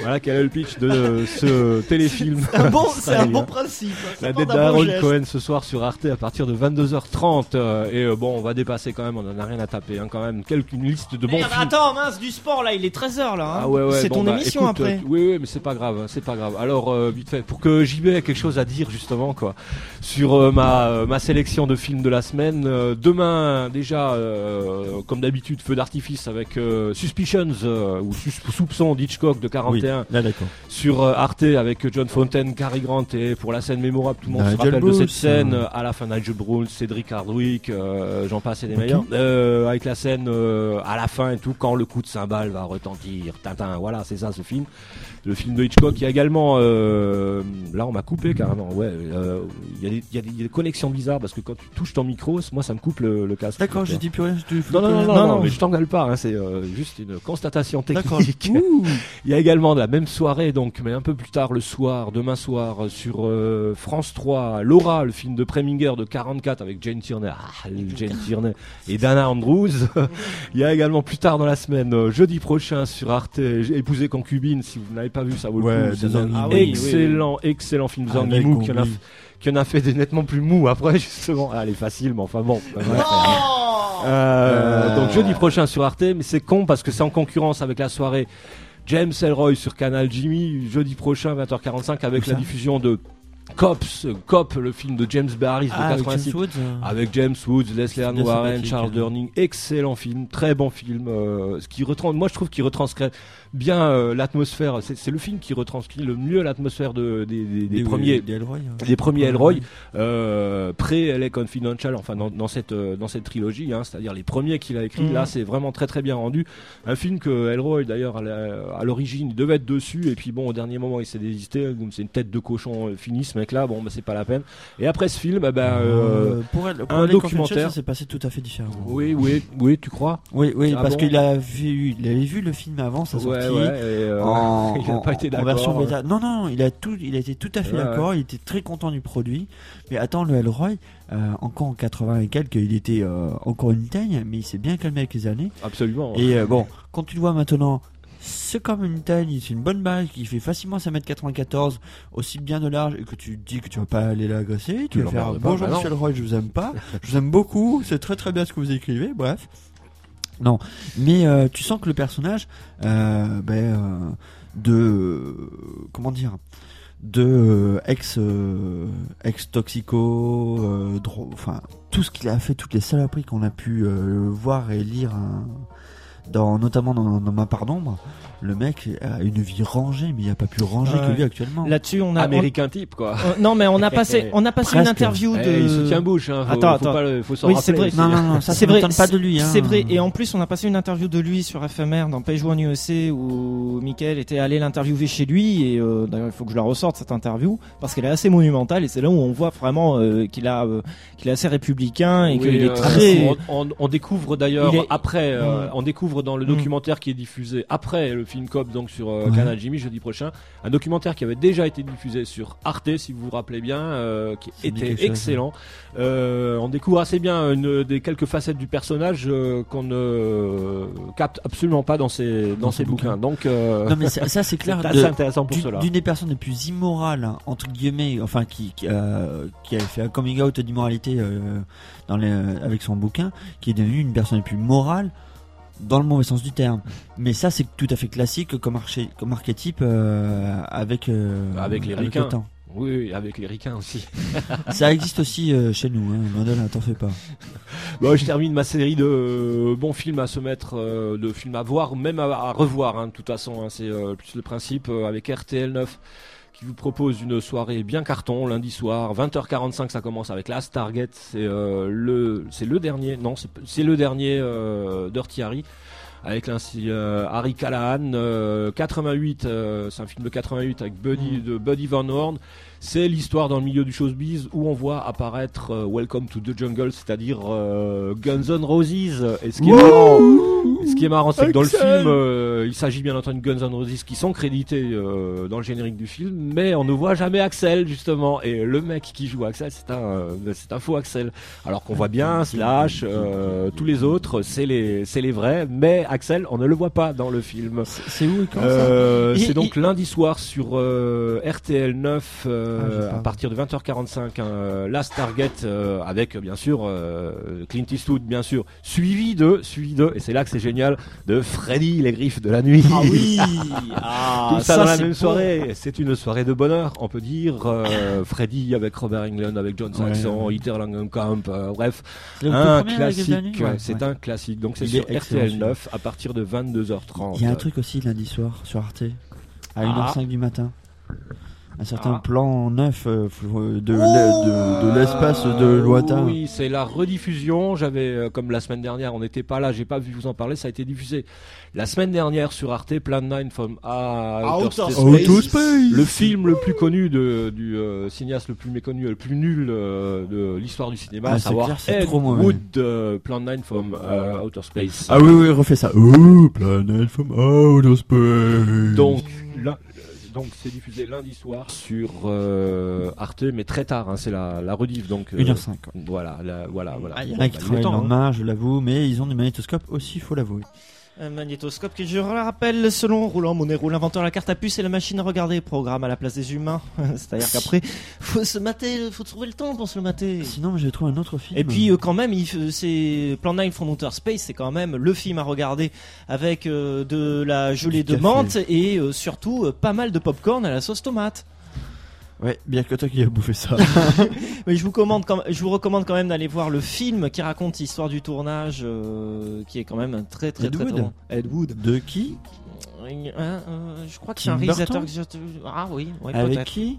Voilà quel est le pitch de euh, ce téléfilm. C'est un bon, c'est un bon principe. La dette d'Aaron Cohen ce soir sur Arte à partir de vingt-deux heures trente. Euh, et euh, bon, on va dépasser quand même, on en a rien à taper. Hein, quand même, quelques une liste de bons Merde, films. Attends, mince, du sport là, il est treize heures là. Hein. Ah ouais, ouais, c'est bon, ton bah, émission écoute, après. Euh, oui, oui, mais c'est pas grave, hein, c'est pas grave. Alors, euh, vite fait, pour que J B ait quelque chose à dire justement, quoi, sur euh, ma euh, ma sélection de films de la semaine. Euh, demain, déjà, euh, comme d'habitude, feu d'artifice avec euh, Suspicions euh, ou sus- Soupçon d'Hitchcock de quarante et un. Oui, là, d'accord. Sur euh, Arte avec John Fontaine, Cary Grant et pour la scène mémorable, tout le monde Nigel se rappelle Bruce, de cette scène. euh... À la fin, Nigel Bruce, Cédric Hardwick, euh, j'en passe et des Okay. meilleurs. Euh, avec la scène euh, à la fin et tout, quand le coup de cymbale va retentir. Tintin, voilà, c'est ça ce film. Le film de Hitchcock. Il y a également, euh, là on m'a coupé carrément. Ouais, euh, il y a des, il y a des, il y a des connexions bizarres parce que quand tu touches ton micro, moi ça me coupe le, le casque. D'accord, j'ai dit plus rien. Je te non, non, non, non, non, non, mais je t'engueule pas. Hein, c'est euh, juste une constatation D'accord. technique. Il y a également de la même soirée, donc, mais un peu plus tard le soir, demain soir, sur euh, France trois, Laura, le film de Preminger de quarante-quatre avec Jane Tierney, ah, Jane Tierney et Dana Andrews. Il y a également plus tard dans la semaine, euh, jeudi prochain sur Arte, Épouser concubine. Si vous n'avez pas vu, ça vaut Ouais, le coup. C'est un ah oui, excellent, oui. excellent film de Ah, Zhang Yimou avec qui en a, Gongli. qui en a fait des nettement plus mous après justement. Ah, elle est facile, mais enfin bon. Bah, voilà. Oh Euh, Euh, Donc jeudi prochain sur Arte, mais c'est con parce que c'est en concurrence avec la soirée James Ellroy sur Canal Jimmy, jeudi prochain vingt heures quarante-cinq avec Où la ça diffusion de Cops, Cop, le film de James Barris de Ah, avec quatre-vingt-six, James Woods, euh. avec James Woods, Leslie Ann bien Warren, sympathique, Charles hein. Durning, excellent film, très bon film. Euh, ce qui retrans, moi je trouve qu'il retranscrit bien euh, l'atmosphère. C'est, c'est le film qui retranscrit le mieux l'atmosphère de, des, des, des Des- premiers, des Ellroy, hein. des premiers Ouais, Ellroy, ouais. euh, pré-L A Confidential, enfin dans, dans cette euh, dans cette trilogie, hein, c'est-à-dire les premiers qu'il a écrits. Mhm. Là, c'est vraiment très très bien rendu. Un film que Ellroy d'ailleurs à, la- à l'origine il devait être dessus et puis bon au dernier moment il s'est désisté. Donc c'est une tête de cochon euh, fini ce mec-là. Bon, bah, c'est pas la peine. Et après ce film, eh ben, euh, Euh, pour elle, pour un aller documentaire. ça s'est passé tout à fait différent. Oui, oui, oui, tu crois? Oui, oui, Ah parce bon qu'il a vu, il avait vu le film avant sa Ouais, sortie. ouais, et, euh, en, il a en- pas été en d'accord. version bêta. Non, non, il a tout, il a été tout à fait Ouais, d'accord. Il était très content du produit. Mais attends, le Ellroy, euh, encore en quatre-vingts et quelques, il était euh, encore une teigne, mais il s'est bien calmé avec les années. Absolument. Et euh, bon, quand tu le vois maintenant, c'est comme une teigne, c'est une bonne balle qui fait facilement cinq mètres quatre-vingt-quatorze, aussi bien de large, et que tu te dis que tu vas pas aller l'agresser, tu Tu vas faire l'emmerdes pas, bonjour bah non. monsieur Ellroy, je vous aime pas, je vous aime beaucoup, c'est très très bien ce que vous écrivez, bref. Non, mais euh, tu sens que le personnage, euh, ben, euh, de euh, comment dire, de euh, ex euh, ex toxico, euh, dro- enfin tout ce qu'il a fait, toutes les saloperies qu'on a pu euh, voir et lire, hein, dans notamment dans, dans ma part d'ombre. Le mec a une vie rangée, mais il a pas pu ranger Ouais. que lui actuellement. Là-dessus, on a Américain type quoi. Euh, non, mais on a passé, on a passé une Presque. interview de. Eh, il se tient bouche, hein, faut- attends, faut attends. pas le- faut s'en oui, rappeler c'est vrai. aussi. Non, non, non, ça, c'est ça vrai. m'étonne pas de lui. Hein. C'est vrai. Et en plus, on a passé une interview de lui sur F M R dans Page One U E C où Michael était allé l'interviewer chez lui. Et euh, d'ailleurs, il faut que je la ressorte cette interview parce qu'elle est assez monumentale et c'est là où on voit vraiment euh, qu'il a, euh, qu'il est assez républicain et Oui, qu'il est euh, très. on, on- on découvre d'ailleurs Il est- après, euh, Mm. on découvre dans le Mm. documentaire qui est diffusé après le film Cop, donc sur euh, Ouais. Canal Jimmy jeudi prochain, un documentaire qui avait déjà été diffusé sur Arte, si vous vous rappelez bien, euh, qui Ça me dit était quelque chose, excellent. Euh, on découvre assez bien une des quelques facettes du personnage euh, qu'on ne euh, capte absolument pas dans ses dans, Dans ses ses bouquins. bouquins. Donc euh, Non mais ça, ça, c'est clair. c'est assez de- intéressant pour du- cela. D'une des personnes les plus immorales, hein, entre guillemets, enfin qui qui, euh, qui a fait un coming out d'immoralité euh, dans les, avec son bouquin, qui est devenue une personne les plus morale dans le mauvais sens du terme. Mais ça c'est tout à fait classique comme, arché, comme archétype euh, avec euh, Avec les le ricains. temps. Oui, oui, avec les ricains aussi. Ça existe aussi euh, chez nous, hein, Mandel, t'en fais pas. Bon, je termine ma série de euh, bons films à se mettre, euh, de films à voir, même à, à revoir, hein, de toute façon, hein, c'est euh, plus le principe, euh, avec R T L neuf qui vous propose une soirée bien carton lundi soir, vingt heures quarante-cinq, ça commence avec Last Target, c'est euh, le c'est le dernier, non, c'est, c'est le dernier euh, Dirty Harry, avec ainsi euh, Harry Callahan, euh, quatre-vingt-huit, euh, c'est un film de quatre-vingt-huit avec Buddy, de Buddy Van Horn. C'est l'histoire dans le milieu du showbiz où on voit apparaître euh, Welcome to the Jungle, c'est-à-dire euh, Guns N' Roses. Et ce qui est marrant, Ce qui est marrant, c'est que dans le film, euh, il s'agit bien entendu de Guns N' Roses qui sont crédités euh, dans le générique du film, mais on ne voit jamais Axl justement. Et le mec qui joue Axl, c'est un, euh, c'est un faux Axl. Alors qu'on voit bien Slash, euh, tous les autres, c'est les, c'est les vrais, mais Axl, on ne le voit pas dans le film. C'est, c'est où et quand euh, ça C'est donc il... lundi soir sur euh, R T L neuf euh, ah, à partir de vingt heures quarante-cinq, hein, Last Target euh, avec bien sûr euh, Clint Eastwood, bien sûr, suivi de, suivi de, et c'est là que c'est génial, de Freddy les griffes de la nuit. Ah oui. Ah, tout ça, ça dans la même beau. soirée. C'est une soirée de bonheur, on peut dire. Euh, Freddy avec Robert Englund, avec John Saxon, ouais. Peter Langenkamp, euh, bref, le un classique. Nuit, ouais, c'est ouais. un classique. Donc c'est Il sur R T L neuf à partir de vingt-deux heures trente. Il y a un truc aussi lundi soir sur Arte à ah. une heure cinq du matin. Un certain ah. plan neuf euh, de, de, de, de l'espace de lointain. Oui, c'est la rediffusion. J'avais, euh, comme la semaine dernière, on n'était pas là, j'ai pas vu vous en parler, ça a été diffusé la semaine dernière sur Arte, Plan nine from ah, Outer, Outer, Space. Outer Space. Le film le plus connu de, du euh, cinéaste le plus méconnu, le plus nul euh, de l'histoire du cinéma, ah, à savoir clair, c'est Ed trop Wood, euh, Plan nine from uh, Outer Space. Ah oui, oui, refais ça. Oh, Plan nine from Outer Space. Donc, là. Donc c'est diffusé lundi soir sur euh, Arte, mais très tard, hein, c'est la, la rediff. Donc, euh, une heure cinq. Voilà, la, voilà, voilà. Ah, il y a un qui travaille le lendemain, hein. Je l'avoue, mais ils ont des magnétoscopes aussi, faut l'avouer. Un magnétoscope qui, je le rappelle, selon Roland Monero, l'inventeur de la carte à puce et la machine à regarder programme à la place des humains. C'est-à-dire qu'après, faut se mater, faut trouver le temps pour se le mater. Sinon, j'ai trouvé un autre film. Et puis, euh, quand même, il, c'est Plan nine from Outer Space, c'est quand même le film à regarder avec euh, de la gelée de menthe et euh, surtout euh, pas mal de popcorn à la sauce tomate. Ouais, bien que toi qui as bouffé ça. Mais je vous commande, quand, je vous recommande quand même d'aller voir le film qui raconte l'histoire du tournage, euh, qui est quand même un très très Ed très, Wood. très bon. Ed Wood. De qui euh, euh, Je crois que Tim c'est un réalisateur. Burton Que je... Ah oui, ouais, avec peut-être. qui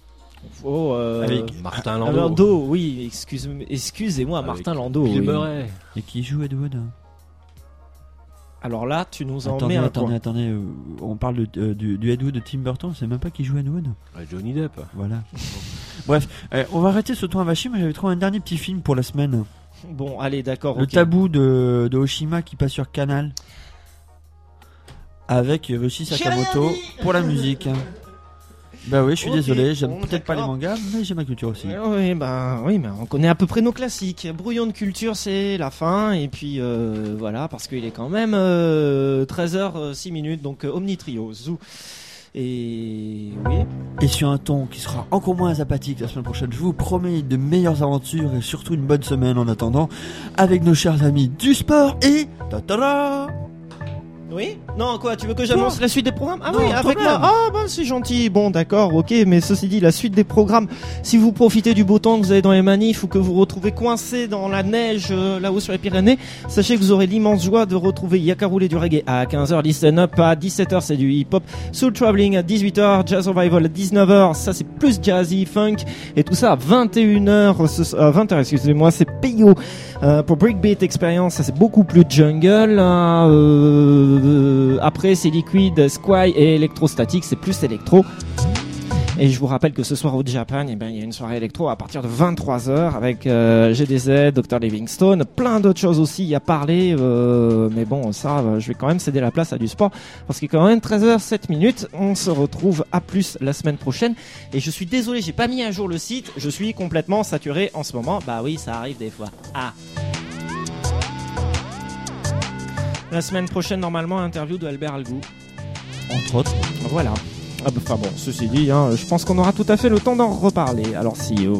Oh, euh, avec Martin Landau. Landau, oui, excuse, excusez-moi, avec Martin Landau. Bill oui. Murray. Et qui joue Ed Wood? Alors là, tu nous en attendez, mets un attendez, point. attendez, euh, on parle de, euh, du, du Ed Wood de Tim Burton, on sait même pas qui joue Ed Wood. Ouais, Johnny Depp. Voilà. Bref, euh, on va arrêter ce tour à vacher, mais j'avais trouvé un dernier petit film pour la semaine. Bon, allez, d'accord. Le okay. Tabou de, de Oshima qui passe sur Canal avec Yoshi Sakamoto pour la musique. Bah oui, je suis okay, désolé, j'aime bon, peut-être d'accord. pas les mangas, mais j'ai ma culture aussi. Oui, bah oui, mais on connaît à peu près nos classiques. Brouillon de culture, c'est la fin, et puis euh, voilà, parce qu'il est quand même euh, treize heures six minutes, donc euh, Omnitrio, Zou. Et oui. Et sur un ton qui sera encore moins apathique la semaine prochaine, je vous promets de meilleures aventures et surtout une bonne semaine en attendant, avec nos chers amis du sport et ta-ta-da. Oui? Non, quoi, tu veux que j'annonce la suite des programmes? Ah non, oui, avec moi. Ah, bah, c'est gentil. Bon, d'accord, ok, mais ceci dit, la suite des programmes, si vous profitez du beau temps que vous avez dans les manifs ou que vous vous retrouvez coincé dans la neige euh, là-haut sur les Pyrénées, sachez que vous aurez l'immense joie de retrouver Yaka Roulé du reggae à quinze heures, Listen Up à dix-sept heures, c'est du hip-hop, Soul Traveling à dix-huit heures, Jazz Survival à dix-neuf heures, ça c'est plus jazzy, funk, et tout ça à vingt et une heures, ce, euh, vingt heures, excusez-moi, c'est P O. Euh, pour Breakbeat Experience, ça c'est beaucoup plus jungle, hein, euh, Euh, après c'est Liquid, Squai et Electrostatic, c'est plus électro. Et je vous rappelle que ce soir au Japan, eh ben, il y a une soirée électro à partir de vingt-trois heures avec euh, G D Z, docteur Livingstone, plein d'autres choses aussi à parler. Euh, mais bon, ça, je vais quand même céder la place à du sport parce qu'il est quand même treize heures sept minutes. On se retrouve à plus la semaine prochaine. Et je suis désolé, j'ai pas mis à jour le site. Je suis complètement saturé en ce moment. Bah oui, ça arrive des fois. Ah. La semaine prochaine, normalement, interview de Albert Algou. Entre autres. Voilà. Ah bah, enfin bon, ceci dit, hein, je pense qu'on aura tout à fait le temps d'en reparler. Alors, C E O.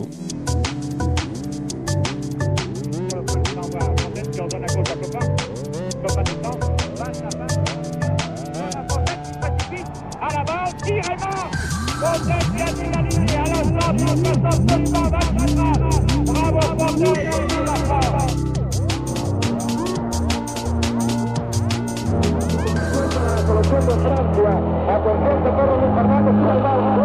Solución de Francia, atención de Pedro Luis Fernández y el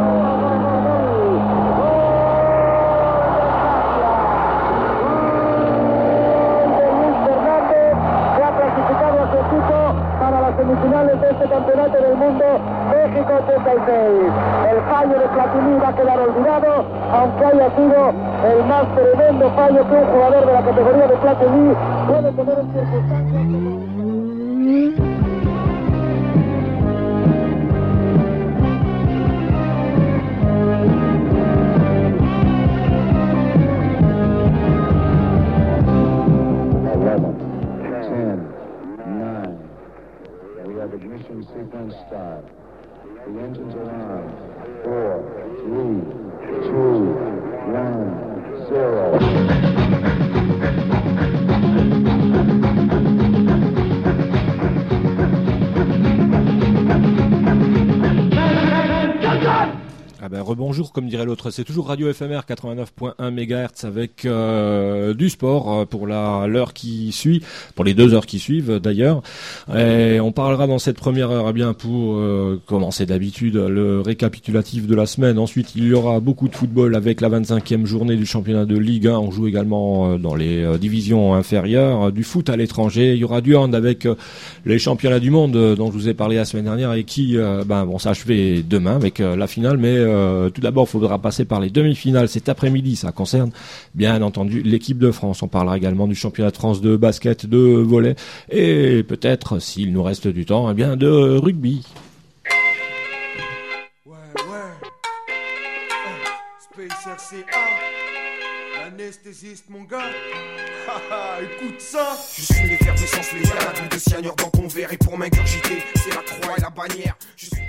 semifinales de este campeonato del mundo, México ochenta y seis. El fallo de Platini va a quedar olvidado, aunque haya sido el más tremendo fallo que un jugador de la categoría de Platini puede tener en circunstancias. Ignition sequence start. The engines are on. Four, three, two, one, zero. Ah ben rebonjour comme dirait l'autre, c'est toujours Radio F M R quatre-vingt-neuf point un mégahertz avec euh, du sport pour la l'heure qui suit, pour les deux heures qui suivent d'ailleurs. Et on parlera dans cette première heure, eh bien pour euh, commencer d'habitude le récapitulatif de la semaine. Ensuite il y aura beaucoup de football avec la vingt-cinquième journée du championnat de Ligue un. On joue également euh, dans les euh, divisions inférieures, du foot à l'étranger. Il y aura du hand avec euh, les championnats du monde euh, dont je vous ai parlé la semaine dernière et qui euh, ben vont s'achever demain avec euh, la finale, mais euh, Euh, tout d'abord, il faudra passer par les demi-finales cet après-midi. Ça concerne bien entendu l'équipe de France. On parlera également du championnat de France de basket, de volley et peut-être, s'il nous reste du temps, eh bien de rugby. Ouais, ouais. Oh, Space R C A, l'anesthésiste, mon gars. Haha, écoute ça. Je suis l'effervescence létale, de cyanure dans ton verre et pour m'ingurgiter, c'est la croix et la bannière. Je suis